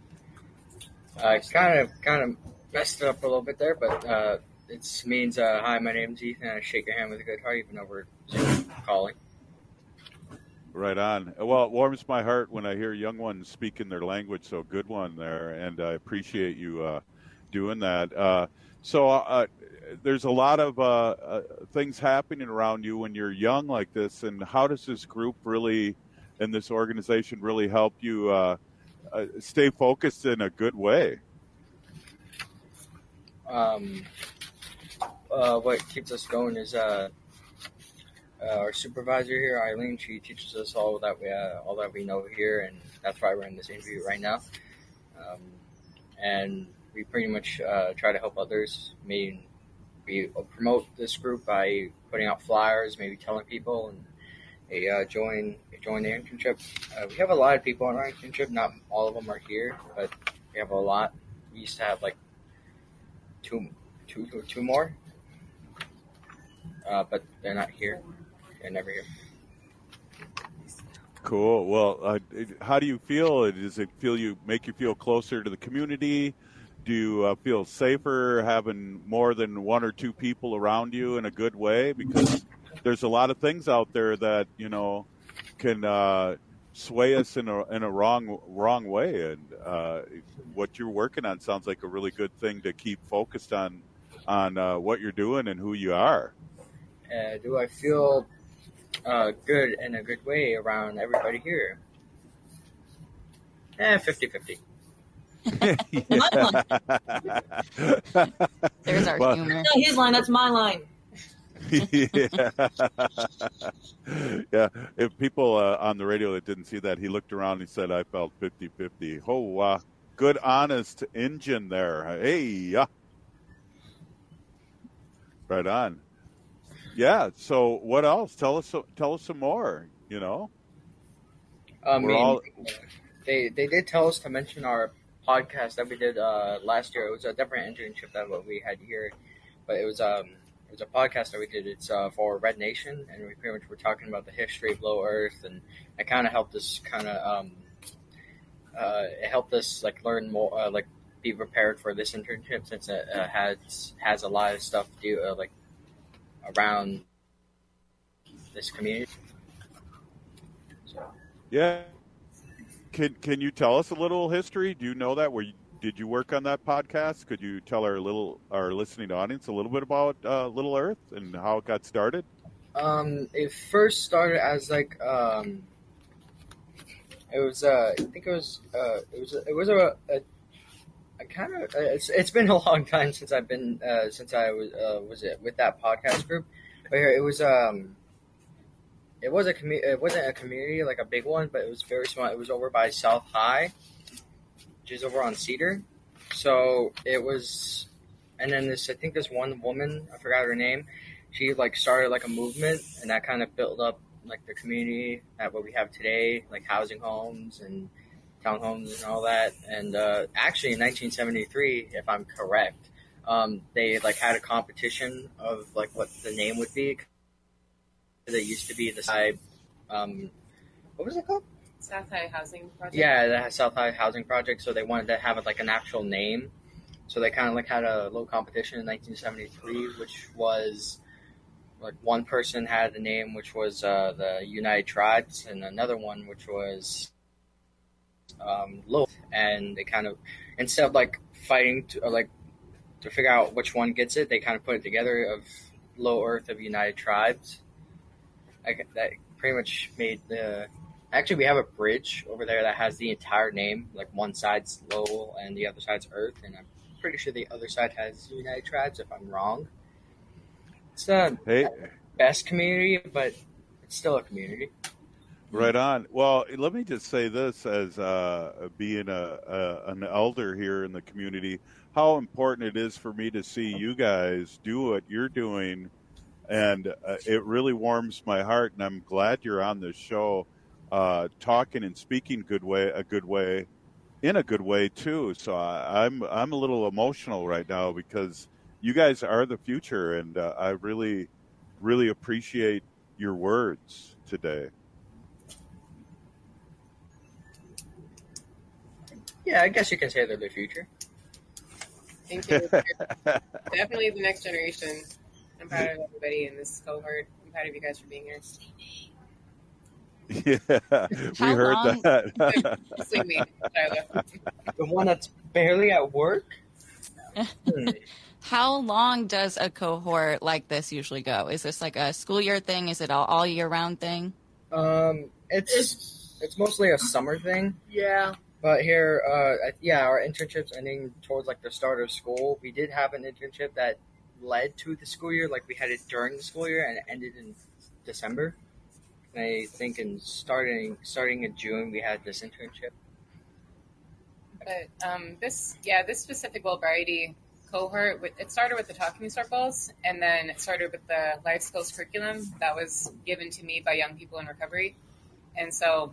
I kind of, kind of messed it up a little bit there, but uh, it means, uh, hi, my name's Ethan, and I shake your hand with a good heart, even though we're calling. Right on. Well, it warms my heart when I hear young ones speaking their language. So good one there, and I appreciate you uh, doing that. Uh, so uh, there's a lot of uh, uh, things happening around you when you're young like this, and how does this group really, and this organization really help you uh, uh, stay focused in a good way? Um, uh, what keeps us going is uh, uh, our supervisor here, Eileen. She teaches us all that we uh, all that we know here, and that's why we're in this interview right now. Um, and we pretty much uh, try to help others. Maybe we promote this group by putting out flyers, maybe telling people, and they uh, join join the internship. Uh, we have a lot of people in our internship. Not all of them are here, but we have a lot. We used to have like two, two, two, two more, uh, but they're not here. They're never here. Cool. Well, uh, how do you feel? Does it feel you make you feel closer to the community? Do you uh, feel safer having more than one or two people around you in a good way? Because there's a lot of things out there that, you know, can uh, sway us in a in a wrong wrong way. And uh, what you're working on sounds like a really good thing to keep focused on on uh, what you're doing and who you are. Uh, do I feel uh, good in a good way around everybody here? Eh, fifty-fifty. There's our Well, humor. Not his line, that's my line. yeah. Yeah. If people uh, on the radio that didn't see that, he looked around and he said, I felt fifty-fifty. Oh, uh, good, honest engine there. Hey, yeah. Right on. Yeah. So what else? Tell us, tell us some more, you know? I We're mean, all- they, they did tell us to mention our podcast that we did uh, last year. It was a different internship than what we had here, but it was um it was a podcast that we did. It's uh, for Red Nation, and we pretty much were talking about the history of Low Earth, and it kind of helped us kind of um uh it helped us like learn more, uh, like be prepared for this internship, since it uh, has has a lot of stuff to do uh, like around this community. So. Yeah. Can Can you tell us a little history? Do you know that? Were you, did you work on that podcast? Could you tell our little our listening audience a little bit about uh, Little Earth and how it got started? Um, it first started as like um, it was uh, I think it was uh, it was it was a, a, a kind of it's it's been a long time since I've been uh, since I was uh, was it with that podcast group, but it was um. It was a commu- It wasn't a community like a big one, but it was very small. It was over by South High, which is over on Cedar. So it was, and then this I think this one woman, I forgot her name. She like started like a movement, and that kind of built up like the community that what we have today, like housing homes and townhomes and all that. And uh, actually, in nineteen seventy-three, if I'm correct, um, they like had a competition of like what the name would be. That used to be the side, um, what was it called? South High Housing Project. Yeah, the South High Housing Project. So they wanted to have like an actual name. So they kind of like had a little competition in nineteen seventy-three, which was like one person had the name, which was uh, the United Tribes, and another one which was um, Low. And they kind of, instead of like fighting to or like to figure out which one gets it, they kind of put it together of Low Earth of United Tribes. I, that pretty much made the. Actually, we have a bridge over there that has the entire name. Like one side's Lowell and the other side's Earth, and I'm pretty sure the other side has United Tribes. If I'm wrong, it's the Hey. best community, but it's still a community. Right on. Well, let me just say this as uh, being a, a an elder here in the community, how important it is for me to see you guys do what you're doing. And uh, it really warms my heart, and I'm glad you're on this show, uh, talking and speaking good way, a good way, in a good way too. So I, I'm I'm a little emotional right now because you guys are the future, and uh, I really, really appreciate your words today. Yeah, I guess you can say they're the future. Thank you. Definitely the next generation. I'm proud of everybody in this cohort. I'm proud of you guys for being here. Yeah, we How heard long- that. Sweet me, Tyler. The one that's barely at work? How long does a cohort like this usually go? Is this like a school year thing? Is it all, all year round thing? Um, it's, it's it's mostly a summer thing. Yeah. But here, uh, yeah, our internship's ending towards like the start of school. We did have an internship that led to the school year, like we had it during the school year, and it ended in December. And I think in starting starting in June, we had this internship. But um, this, yeah, this specific Well Variety cohort, with, it started with the talking circles, and then it started with the life skills curriculum that was given to me by young people in recovery. And so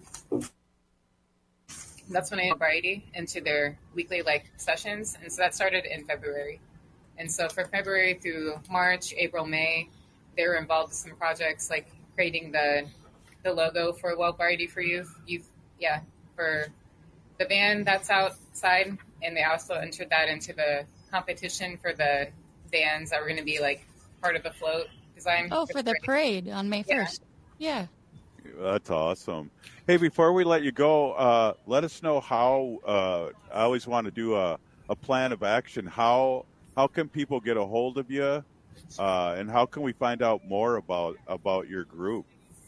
that's when I got Variety into their weekly like sessions. And so that started in February. And so for February through March, April, May, they were involved with some projects like creating the the logo for Well Variety for Youth. Youth, yeah, for the band that's outside. And they also entered that into the competition for the bands that were going to be like part of the float design. Oh, for the parade on May first. Yeah. That's awesome. Hey, before we let you go, uh, let us know how, uh, I always want to do a, a plan of action. How how can people get a hold of you, uh, and how can we find out more about, about your group?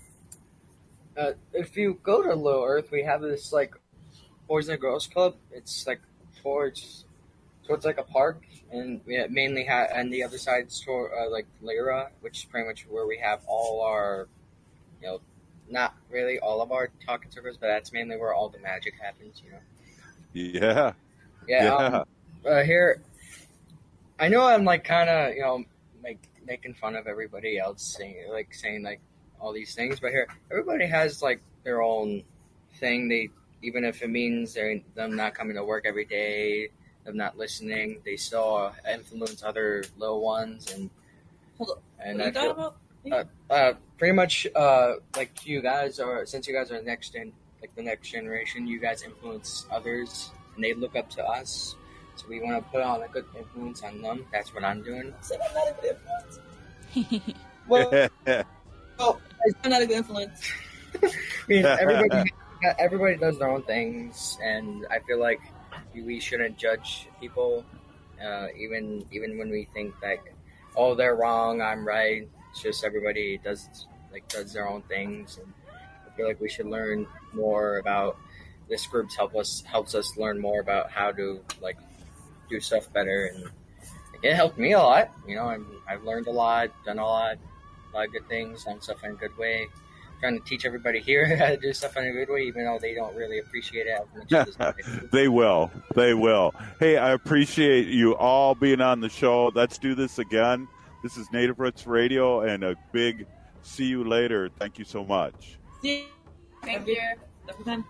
Uh, if you go to Little Earth, we have this like Boys and Girls Club. It's like towards towards like a park, and we mainly have, and the other side's toward uh, like Lyra, which is pretty much where we have all our, you know, not really all of our talking circles, but that's mainly where all the magic happens, you know. Yeah. Yeah. Yeah. Um, uh, here, I know I'm like kind of, you know, like making fun of everybody else, saying like saying like all these things, but here everybody has like their own thing. They, even if it means they're them not coming to work every day, them not listening, they still influence other little ones, and Hold on. and What are I you talking feel, about? uh, uh, pretty much uh, like you guys are, since you guys are next gen, like the next generation, you guys influence others, and they look up to us. So we want to put on a good influence on them. That's what I'm doing. So I'm not a good influence. Well, oh, I'm not a good influence. I mean, everybody, everybody does their own things, and I feel like we shouldn't judge people, uh, even even when we think like, oh, they're wrong, I'm right. It's just everybody does like does their own things, and I feel like we should learn more about. This group help us helps us learn more about how to like do stuff better, and it helped me a lot. You know, and I've learned a lot, done a lot, a lot of good things, done stuff in a good way. Trying to teach everybody here how to do stuff in a good way, even though they don't really appreciate it as much as this. They will. They will. Hey, I appreciate you all being on the show. Let's do this again. This is Native Roots Radio, and a big see you later. Thank you so much. See you. Thank you. Every time.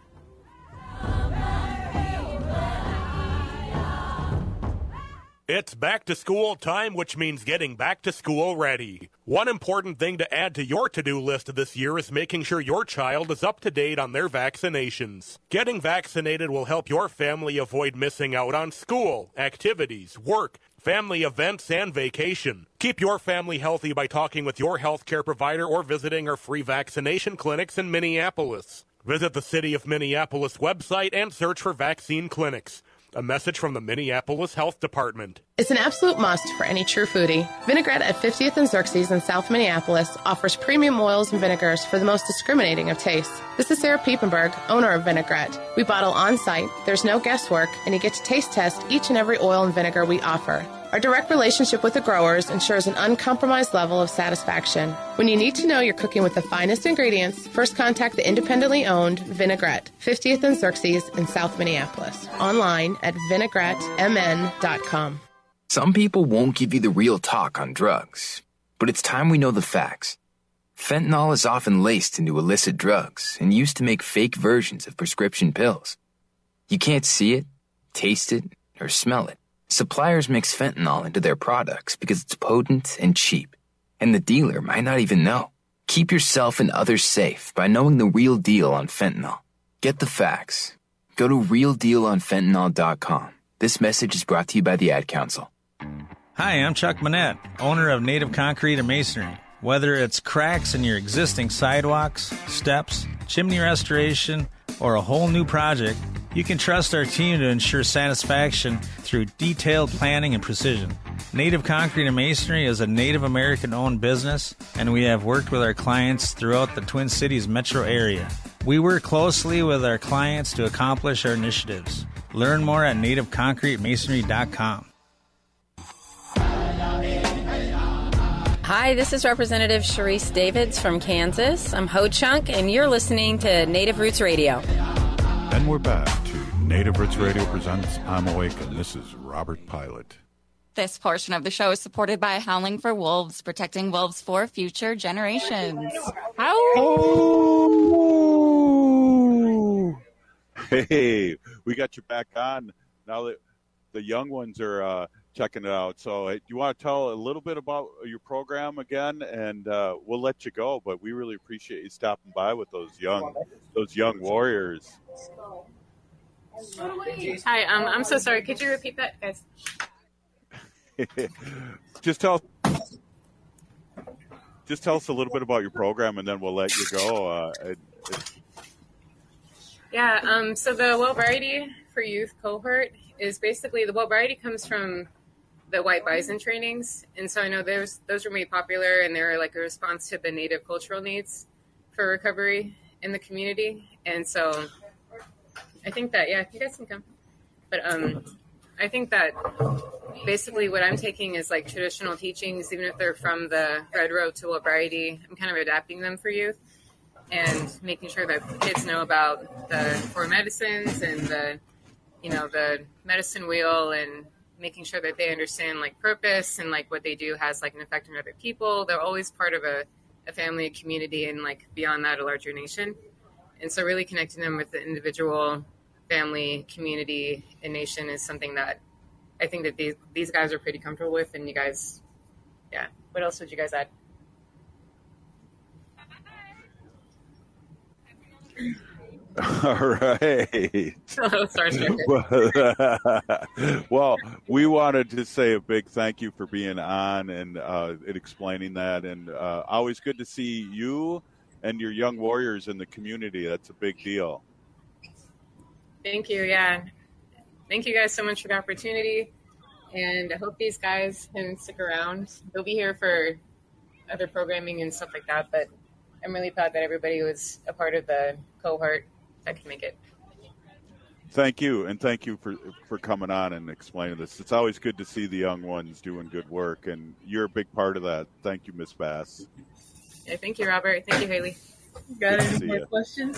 It's back to school time, which means getting back to school ready. One important thing to add to your to-do list this year is making sure your child is up to date on their vaccinations. Getting vaccinated will help your family avoid missing out on school, activities, work, family events, and vacation. Keep your family healthy by talking with your healthcare provider or visiting our free vaccination clinics in Minneapolis. Visit the City of Minneapolis website and search for vaccine clinics. A message from the Minneapolis Health Department. It's an absolute must for any true foodie. Vinaigrette at fiftieth and Xerxes in South Minneapolis offers premium oils and vinegars for the most discriminating of tastes. This is Sarah Piepenberg, owner of Vinaigrette. We bottle on site, there's no guesswork, and you get to taste test each and every oil and vinegar we offer. Our direct relationship with the growers ensures an uncompromised level of satisfaction. When you need to know you're cooking with the finest ingredients, first contact the independently owned Vinaigrette, fiftieth and Xerxes in South Minneapolis. Online at vinaigrette m n dot com. Some people won't give you the real talk on drugs, but it's time we know the facts. Fentanyl is often laced into illicit drugs and used to make fake versions of prescription pills. You can't see it, taste it, or smell it. Suppliers mix fentanyl into their products because it's potent and cheap, and the dealer might not even know. Keep yourself and others safe by knowing the real deal on fentanyl. Get the facts. Go to real deal on fentanyl dot com. This message is brought to you by the Ad Council. Hi, I'm Chuck Manette, owner of Native Concrete and Masonry. Whether it's cracks in your existing sidewalks, steps, chimney restoration, or a whole new project, you can trust our team to ensure satisfaction through detailed planning and precision. Native Concrete and Masonry is a Native American-owned business, and we have worked with our clients throughout the Twin Cities metro area. We work closely with our clients to accomplish our initiatives. Learn more at native concrete masonry dot com. Hi, this is Representative Sharice Davids from Kansas. I'm Ho Chunk, and you're listening to Native Roots Radio. And we're back to Native Roots Radio presents I'm Awake, and this is Robert Pilot. This portion of the show is supported by Howling for Wolves, protecting wolves for future generations. Oh! Hey, we got you back on now that the young ones are uh, checking it out. So hey, do you want to tell a little bit about your program again? And uh, we'll let you go, but we really appreciate you stopping by with those young, those young warriors. Hi, um, I'm so sorry. Could you repeat that, guys? just tell just tell us a little bit about your program, and then we'll let you go. Uh, it, it... Yeah, um, so the Wellbriety for Youth cohort is basically, the Wellbriety comes from the White Bison trainings, and so I know those those were made popular, and they're like a response to the Native cultural needs for recovery in the community. And so I think that, yeah, you guys can come. But um, I think that basically what I'm taking is like traditional teachings, even if they're from the Red Road to Wellbriety, I'm kind of adapting them for youth and making sure that kids know about the four medicines and the, you know, the medicine wheel, and making sure that they understand like purpose and like what they do has like an effect on other people. They're always part of a, a family, a community, and like beyond that, a larger nation. And so really connecting them with the individual, family, community, and nation is something that I think that these these guys are pretty comfortable with. And you guys, yeah. What else would you guys add? All right. Oh, sorry. Well, we wanted to say a big thank you for being on and, uh, and explaining that. And uh, always good to see you and your young warriors in the community. That's a big deal. Thank you. Yeah. Thank you guys so much for the opportunity. And I hope these guys can stick around. They'll be here for other programming and stuff like that. But I'm really proud that everybody was a part of the cohort that could make it. Thank you. And thank you for, for coming on and explaining this. It's always good to see the young ones doing good work. And you're a big part of that. Thank you, Miz Bass. Yeah, thank you, Robert. Thank you, Haley. Got Good to any see more ya. questions?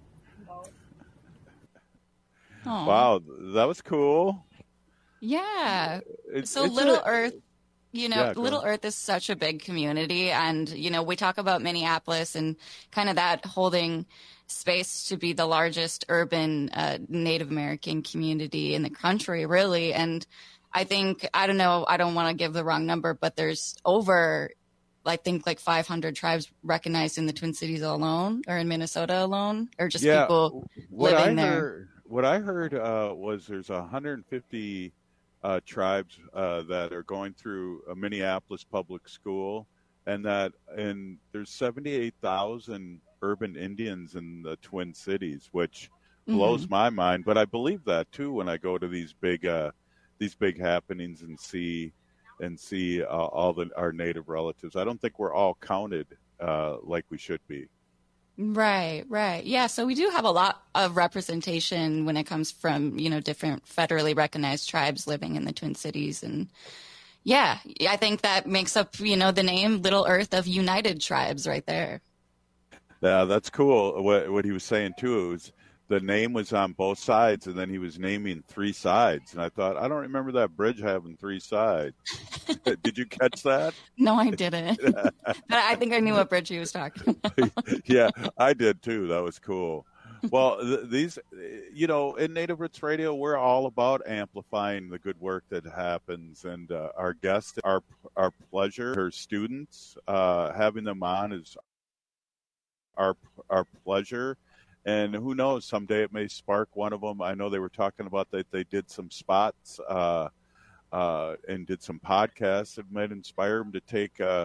Aww. Wow, that was cool. Yeah. It- so it's Little a- Earth, you know, Yeah, go Little ahead. Earth is such a big community. And, you know, we talk about Minneapolis and kind of that holding space to be the largest urban uh, Native American community in the country, really. And I think, I don't know, I don't want to give the wrong number, but there's over, I think, like five hundred tribes recognized in the Twin Cities alone, or in Minnesota alone, or just Yeah, people what living I there. heard, what I heard uh, was there's one hundred fifty uh, tribes uh, that are going through a Minneapolis public school, and that and there's seventy-eight thousand urban Indians in the Twin Cities, which blows Mhm. my mind. But I believe that too when I go to these big uh, these big happenings and see and see uh, all the our Native relatives. I don't think we're all counted uh, like we should be. Right, right. Yeah, so we do have a lot of representation when it comes from, you know, different federally recognized tribes living in the Twin Cities. And yeah, I think that makes up, you know, the name Little Earth of United Tribes right there. Yeah, that's cool. What what he was saying too was the name was on both sides, and then he was naming three sides. And I thought, I don't remember that bridge having three sides. Did you catch that? No, I didn't. But I think I knew what bridge he was talking about. Yeah, I did too. That was cool. Well, th- these, you know, in Native Roots Radio, we're all about amplifying the good work that happens. And uh, our guests, our our pleasure, our students, uh, having them on is our our pleasure. And who knows, someday it may spark one of them. I know they were talking about that they did some spots uh, uh, and did some podcasts that might inspire them to take uh,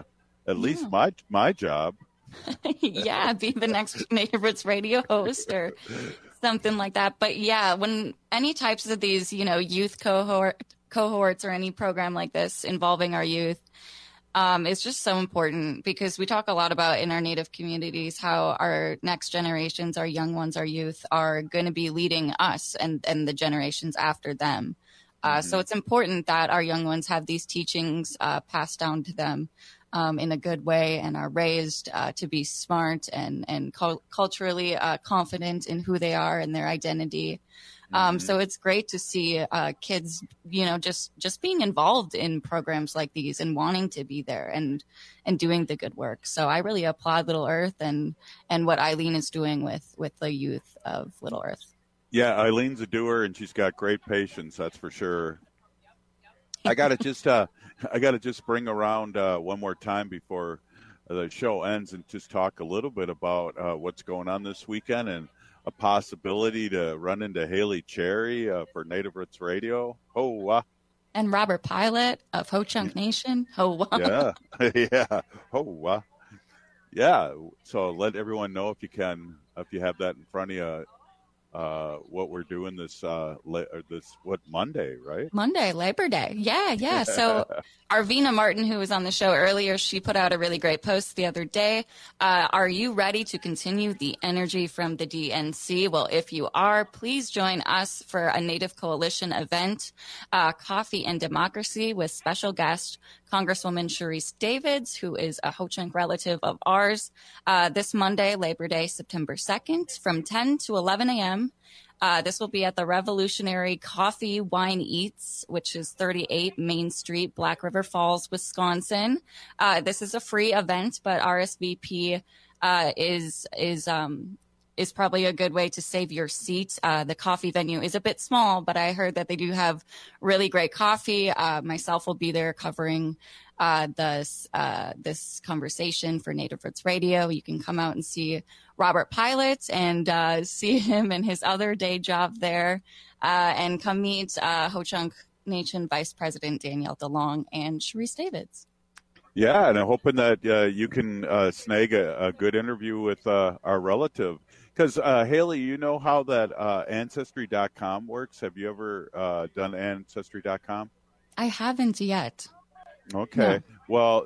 at least my my job. Yeah, be the next Native Roots radio host or something like that. But yeah, when any types of these, you know, youth cohort cohorts or any program like this involving our youth, um, it's just so important because we talk a lot about in our Native communities how our next generations, our young ones, our youth are going to be leading us and, and the generations after them. Uh, mm-hmm. So it's important that our young ones have these teachings uh, passed down to them um, in a good way and are raised uh, to be smart and, and cu- culturally uh, confident in who they are and their identity. Um, so it's great to see uh, kids, you know, just, just being involved in programs like these and wanting to be there and and doing the good work. So I really applaud Little Earth and and what Eileen is doing with, with the youth of Little Earth. Yeah, Eileen's a doer and she's got great patience, that's for sure. I got to just uh, I got to just bring around uh, one more time before the show ends and just talk a little bit about uh, what's going on this weekend and a possibility to run into Haley Cherry uh, for Native Roots Radio. Oh, uh. And Robert Pilot of Ho Chunk Nation. Oh, yeah. Yeah. Oh, uh. Yeah. So let everyone know if you can, if you have that in front of you, uh, what we're doing this, uh, la- this, what, Monday, right? Monday, Labor Day. Yeah, yeah. So Arvina Martin, who was on the show earlier, she put out a really great post the other day. Uh, are you ready to continue the energy from the D N C? Well, if you are, please join us for a Native Coalition event, uh, Coffee and Democracy, with special guest Congresswoman Sharice Davids, who is a Ho-Chunk relative of ours, uh, this Monday, Labor Day, September second, from ten to eleven a.m. Uh, this will be at the Revolutionary Coffee Wine Eats, which is thirty-eight Main Street, Black River Falls, Wisconsin. Uh, this is a free event, but R S V P uh, is is um, is probably a good way to save your seat. Uh, the coffee venue is a bit small, but I heard that they do have really great coffee. Uh, myself will be there covering uh, this, uh, this conversation for Native Roots Radio. You can come out and see Robert Pilot and uh, see him in his other day job there, uh, and come meet uh, Ho-Chunk Nation Vice President Danielle DeLong and Sharice Davids. Yeah, and I'm hoping that uh, you can uh, snag a, a good interview with uh, our relative. Because, uh, Haley, you know how that uh, Ancestry dot com works? Have you ever uh, done Ancestry dot com? I haven't yet. Okay. No. Well,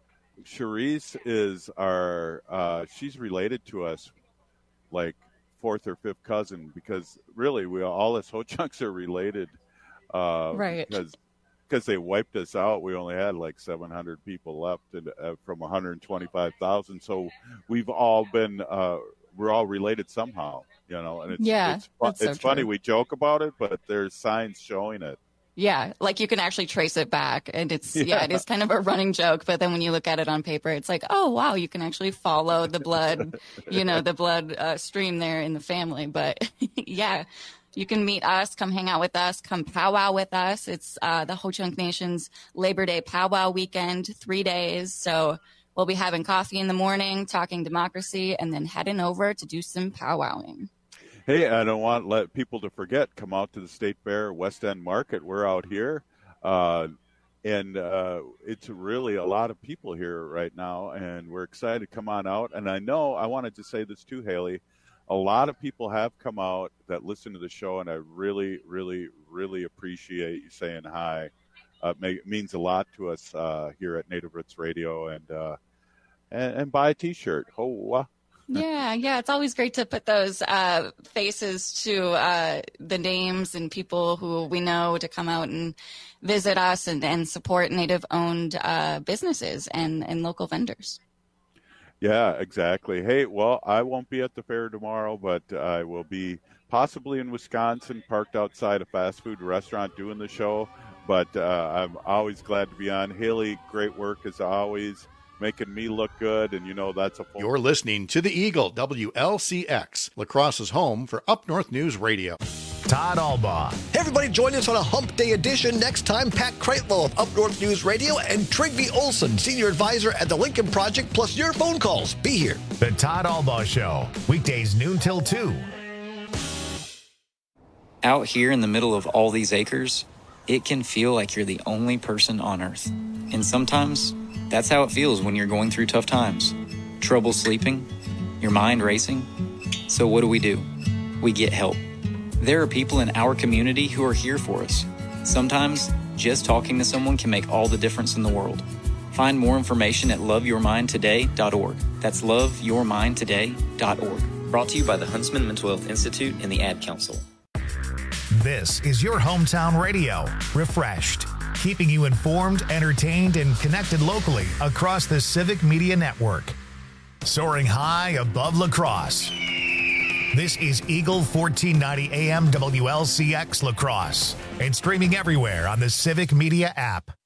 Sharice is our, uh, she's related to us like fourth or fifth cousin because really we all us Ho-Chunks are related. Uh, right. Because because they wiped us out. We only had like seven hundred people left and, uh, from one hundred twenty-five thousand. So we've all been, uh, we're all related somehow, you know, and it's, yeah, it's, fu- it's so funny. true. We joke about it, but there's signs showing it. Yeah, like you can actually trace it back, and it's yeah. yeah, it is kind of a running joke. But then when you look at it on paper, it's like, oh wow, you can actually follow the blood, you know, the blood uh, stream there in the family. But yeah, you can meet us, come hang out with us, come powwow with us. It's uh, the Ho-Chunk Nation's Labor Day powwow weekend, three days. So we'll be having coffee in the morning, talking democracy, and then heading over to do some powwowing. Hey, I don't want let people to forget, come out to the State Fair West End Market. We're out here, uh, and uh, it's really a lot of people here right now, and we're excited to come on out. And I know, I wanted to say this too, Haley, a lot of people have come out that listen to the show, and I really, really, really appreciate you saying hi. Uh, it means a lot to us uh, here at Native Roots Radio, and uh, and, and buy a T-shirt. Oh, uh. Yeah, yeah. It's always great to put those uh, faces to uh, the names and people who we know to come out and visit us and, and support Native-owned uh, businesses and, and local vendors. Yeah, exactly. Hey, well, I won't be at the fair tomorrow, but I will be possibly in Wisconsin, parked outside a fast food restaurant doing the show. But uh, I'm always glad to be on. Haley, great work as always. Making me look good, and you know that's a full- You're listening to the Eagle, W L C X, La Crosse's home for Up North News Radio. Todd Albaugh. Hey everybody, join us on a Hump Day edition next time. Pat Kreitlow of Up North News Radio and Trygve Olson, Senior Advisor at the Lincoln Project, plus your phone calls. Be here. The Todd Albaugh Show, weekdays noon till two. Out here in the middle of all these acres, it can feel like you're the only person on Earth. And sometimes That's how it feels when you're going through tough times. Trouble sleeping, your mind racing. So what do we do? We get help. There are people in our community who are here for us. Sometimes, just talking to someone can make all the difference in the world. Find more information at love your mind today dot org. That's love your mind today dot org. Brought to you by the Huntsman Mental Health Institute and the Ad Council. This is your hometown radio, Refreshed, keeping you informed, entertained, and connected locally across the Civic Media Network. Soaring high above La Crosse. This is Eagle fourteen ninety A M W L C X La Crosse and streaming everywhere on the Civic Media app.